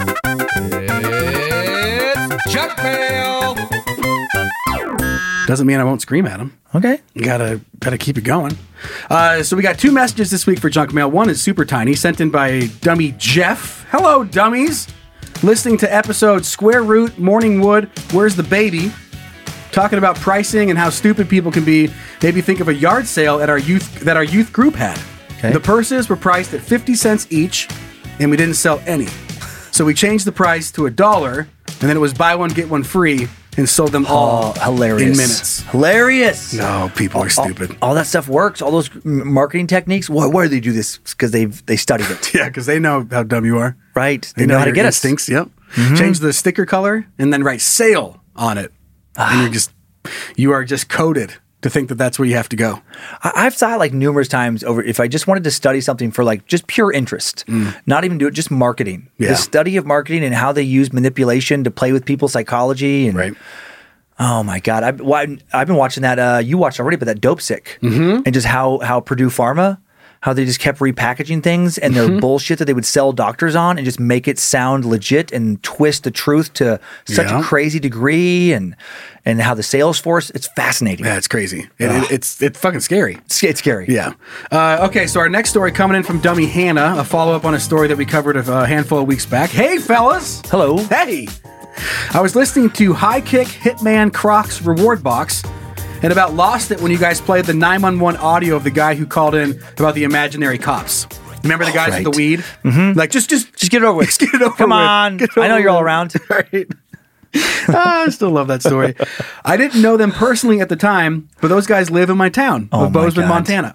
It's junk mail. Doesn't mean I won't scream at him. Okay. You gotta keep it going. So we got 2 messages this week for junk mail. One is super tiny, sent in by Dummy Jeff. Hello, dummies. Listening to episode Square Root, Morning Wood, Where's the Baby? Talking about pricing and how stupid people can be. Made me think of a yard sale at our youth group had. Okay. The purses were priced at 50 cents each, and we didn't sell any. So we changed the price to $1, and then it was buy one, get one free, and sold them all hilarious. in minutes. Hilarious. No, people are stupid. All that stuff works. All those marketing techniques. Why do they do this? Because they studied it. Yeah, because they know how dumb you are. Right. They know how to get instincts. Yep. Change the sticker color and then write sale on it. And you are just coded to think that that's where you have to go. I've thought numerous times over if I just wanted to study something for just pure interest, not even do it, just marketing. Yeah. The study of marketing and how they use manipulation to play with people's psychology. And, right. Oh my God. I've been watching that, you watched already, but that Dope Sick. And just how Purdue Pharma, how they just kept repackaging things and their bullshit that they would sell doctors on and just make it sound legit and twist the truth to such a crazy degree and how the sales force, it's fascinating. Yeah, it's crazy. It's fucking scary. It's scary. Yeah. Okay, so our next story coming in from Dummy Hannah, a follow-up on a story that we covered a handful of weeks back. Hey, fellas. Hello. Hey. I was listening to High Kick Hitman Croc's Reward Box and about lost it when you guys played the 911 audio of the guy who called in about the imaginary cops. Remember the guys with the weed? Mm-hmm. Just get it over with. Just get it over Come on. I know you're all around. Right. I still love that story. I didn't know them personally at the time, but those guys live in my town of Bozeman, Montana.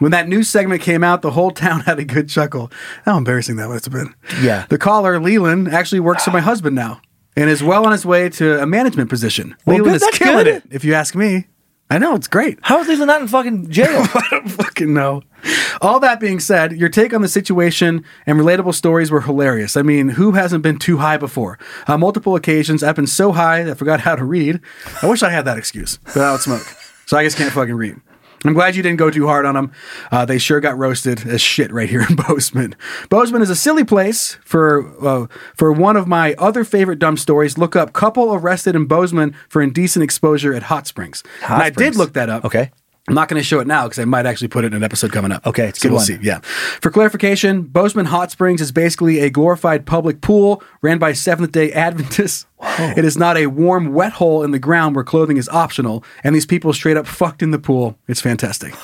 When that news segment came out, the whole town had a good chuckle. How embarrassing that must have been. Yeah. The caller, Leland, actually works for my husband now and is well on his way to a management position. Well, Leland good, is that's killing good. it, if you ask me. I know, it's great. How is Leland not in fucking jail? I don't fucking know. All that being said, your take on the situation and relatable stories were hilarious. I mean, who hasn't been too high before? On multiple occasions, I've been so high that I forgot how to read. I wish I had that excuse, but I would smoke. So I just can't fucking read. I'm glad you didn't go too hard on them. They sure got roasted as shit right here in Bozeman. Bozeman is a silly place. For one of my other favorite dumb stories, look up couple arrested in Bozeman for indecent exposure at Hot Springs. I did look that up. Okay. I'm not going to show it now because I might actually put it in an episode coming up. Okay, it's a so good we'll one. see. Yeah. For clarification, Bozeman Hot Springs is basically a glorified public pool ran by Seventh-day Adventists. Whoa. It is not a warm, wet hole in the ground where clothing is optional, and these people straight up fucked in the pool. It's fantastic.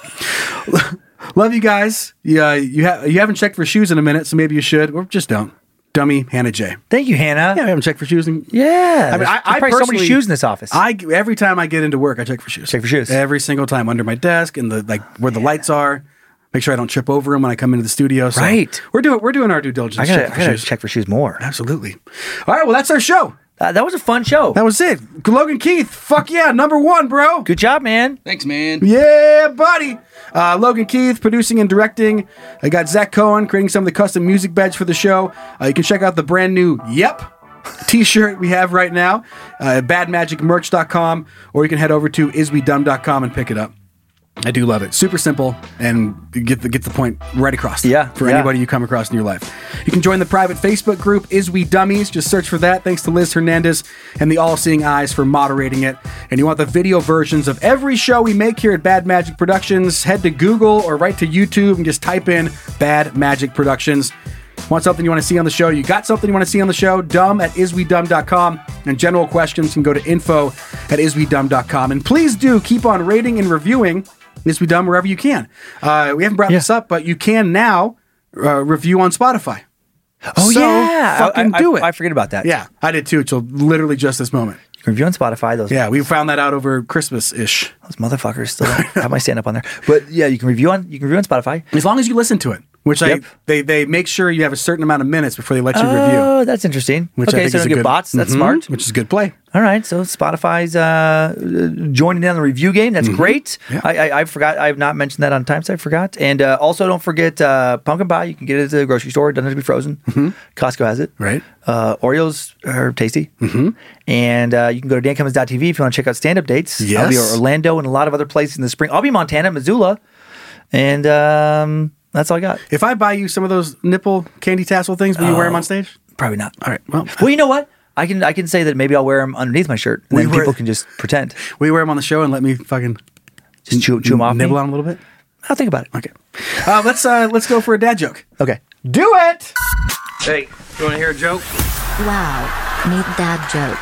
Love you guys. You haven't checked for shoes in a minute, so maybe you should, or just don't. Dummy, Hannah J. Thank you, Hannah. Yeah, I haven't checked for shoes. Yeah. I mean, I probably so many personally- shoes in this office. Every time I get into work, I check for shoes. Check for shoes. Every single time, under my desk and where the lights are. Make sure I don't trip over them when I come into the studio. So Right. We're doing our due diligence. I Check gotta check for shoes more. Absolutely. All right. Well, that's our show. That was a fun show. That was it. Logan Keith. Fuck yeah. #1, bro. Good job, man. Thanks, man. Yeah, buddy. Logan Keith producing and directing. I got Zach Cohen creating some of the custom music beds for the show. You can check out the brand new Yep t-shirt we have right now at badmagicmerch.com, or you can head over to iswedumb.com and pick it up. I do love it. Super simple and get the point right across. Yeah, For anybody you come across in your life. You can join the private Facebook group, Is We Dummies. Just search for that. Thanks to Liz Hernandez and the All Seeing Eyes for moderating it. And you want the video versions of every show we make here at Bad Magic Productions, head to Google or right to YouTube and just type in Bad Magic Productions. Want something you want to see on the show? You got something you want to see on the show? Dumb@iswedumb.com. And general questions can go to info@iswedumb.com. And please do keep on rating and reviewing Is We Dumb wherever you can. We haven't brought this up, but you can now review on Spotify. Oh, So, yeah. fucking do it. I forget about that. Yeah, I did too, until literally just this moment. You can review on Spotify. Those we found that out over Christmas-ish. Those motherfuckers still have my stand up on there. But yeah, you can review on Spotify. As long as you listen to it, which Yep. they make sure you have a certain amount of minutes before they let you review. Oh, that's interesting. Which I Okay, think so is don't a get good, bots. That's Mhm, smart. Which is a good play. All right, so Spotify's joining in on the review game. That's great. Yeah. I forgot. I have not mentioned that on times. I forgot. And also, don't forget pumpkin pie. You can get it at the grocery store. It doesn't have to be frozen. Costco has it. Right. Oreos are tasty. And you can go to dancummins.tv if you want to check out stand-up dates. I'll be Yes. at Orlando and a lot of other places in the spring. I'll be in Montana, Missoula. And that's all I got. If I buy you some of those nipple candy tassel things, will you wear them on stage? Probably not. All right. Well, Well, you know what? I can say that maybe I'll wear them underneath my shirt, and then people can just pretend. will you wear them on the show and let me fucking Just chew them off. nibble me? on them a little bit? I'll think about it. Okay. Let's go for a dad joke. Okay. Do it. Hey, you want to hear a joke? Wow. Meet dad joke.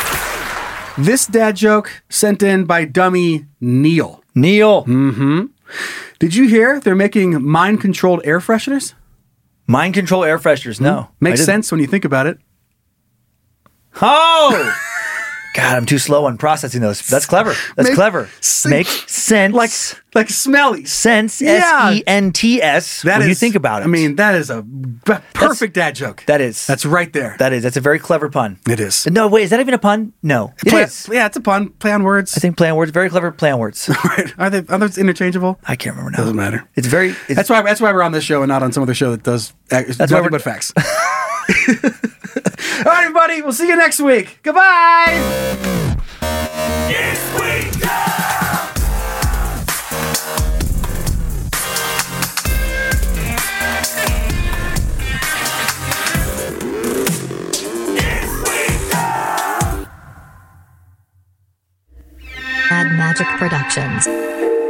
This dad joke sent in by dummy Neil. Neil. Did you hear they're making mind-controlled air fresheners? Mind control air fresheners. No. Makes I didn't. sense when you think about it. Oh! God, I'm too slow on processing those. That's clever. That's clever. Makes sense. Like smelly. sense. Yeah. SENTS. That when you is- think about it. I mean, that is a perfect dad joke. that is. That's right there. That's a very clever pun. It is. No, wait, is that even a pun? No. It is. Yeah, it's a pun. Play on words. I think play on words. Very clever play on words. Right. Are those interchangeable? I can't remember now. Doesn't matter. It's very. That's why we're on this show and not on some other show that does nothing why we're- but facts. All right, everybody. We'll see you next week. Goodbye. Bad Magic Productions.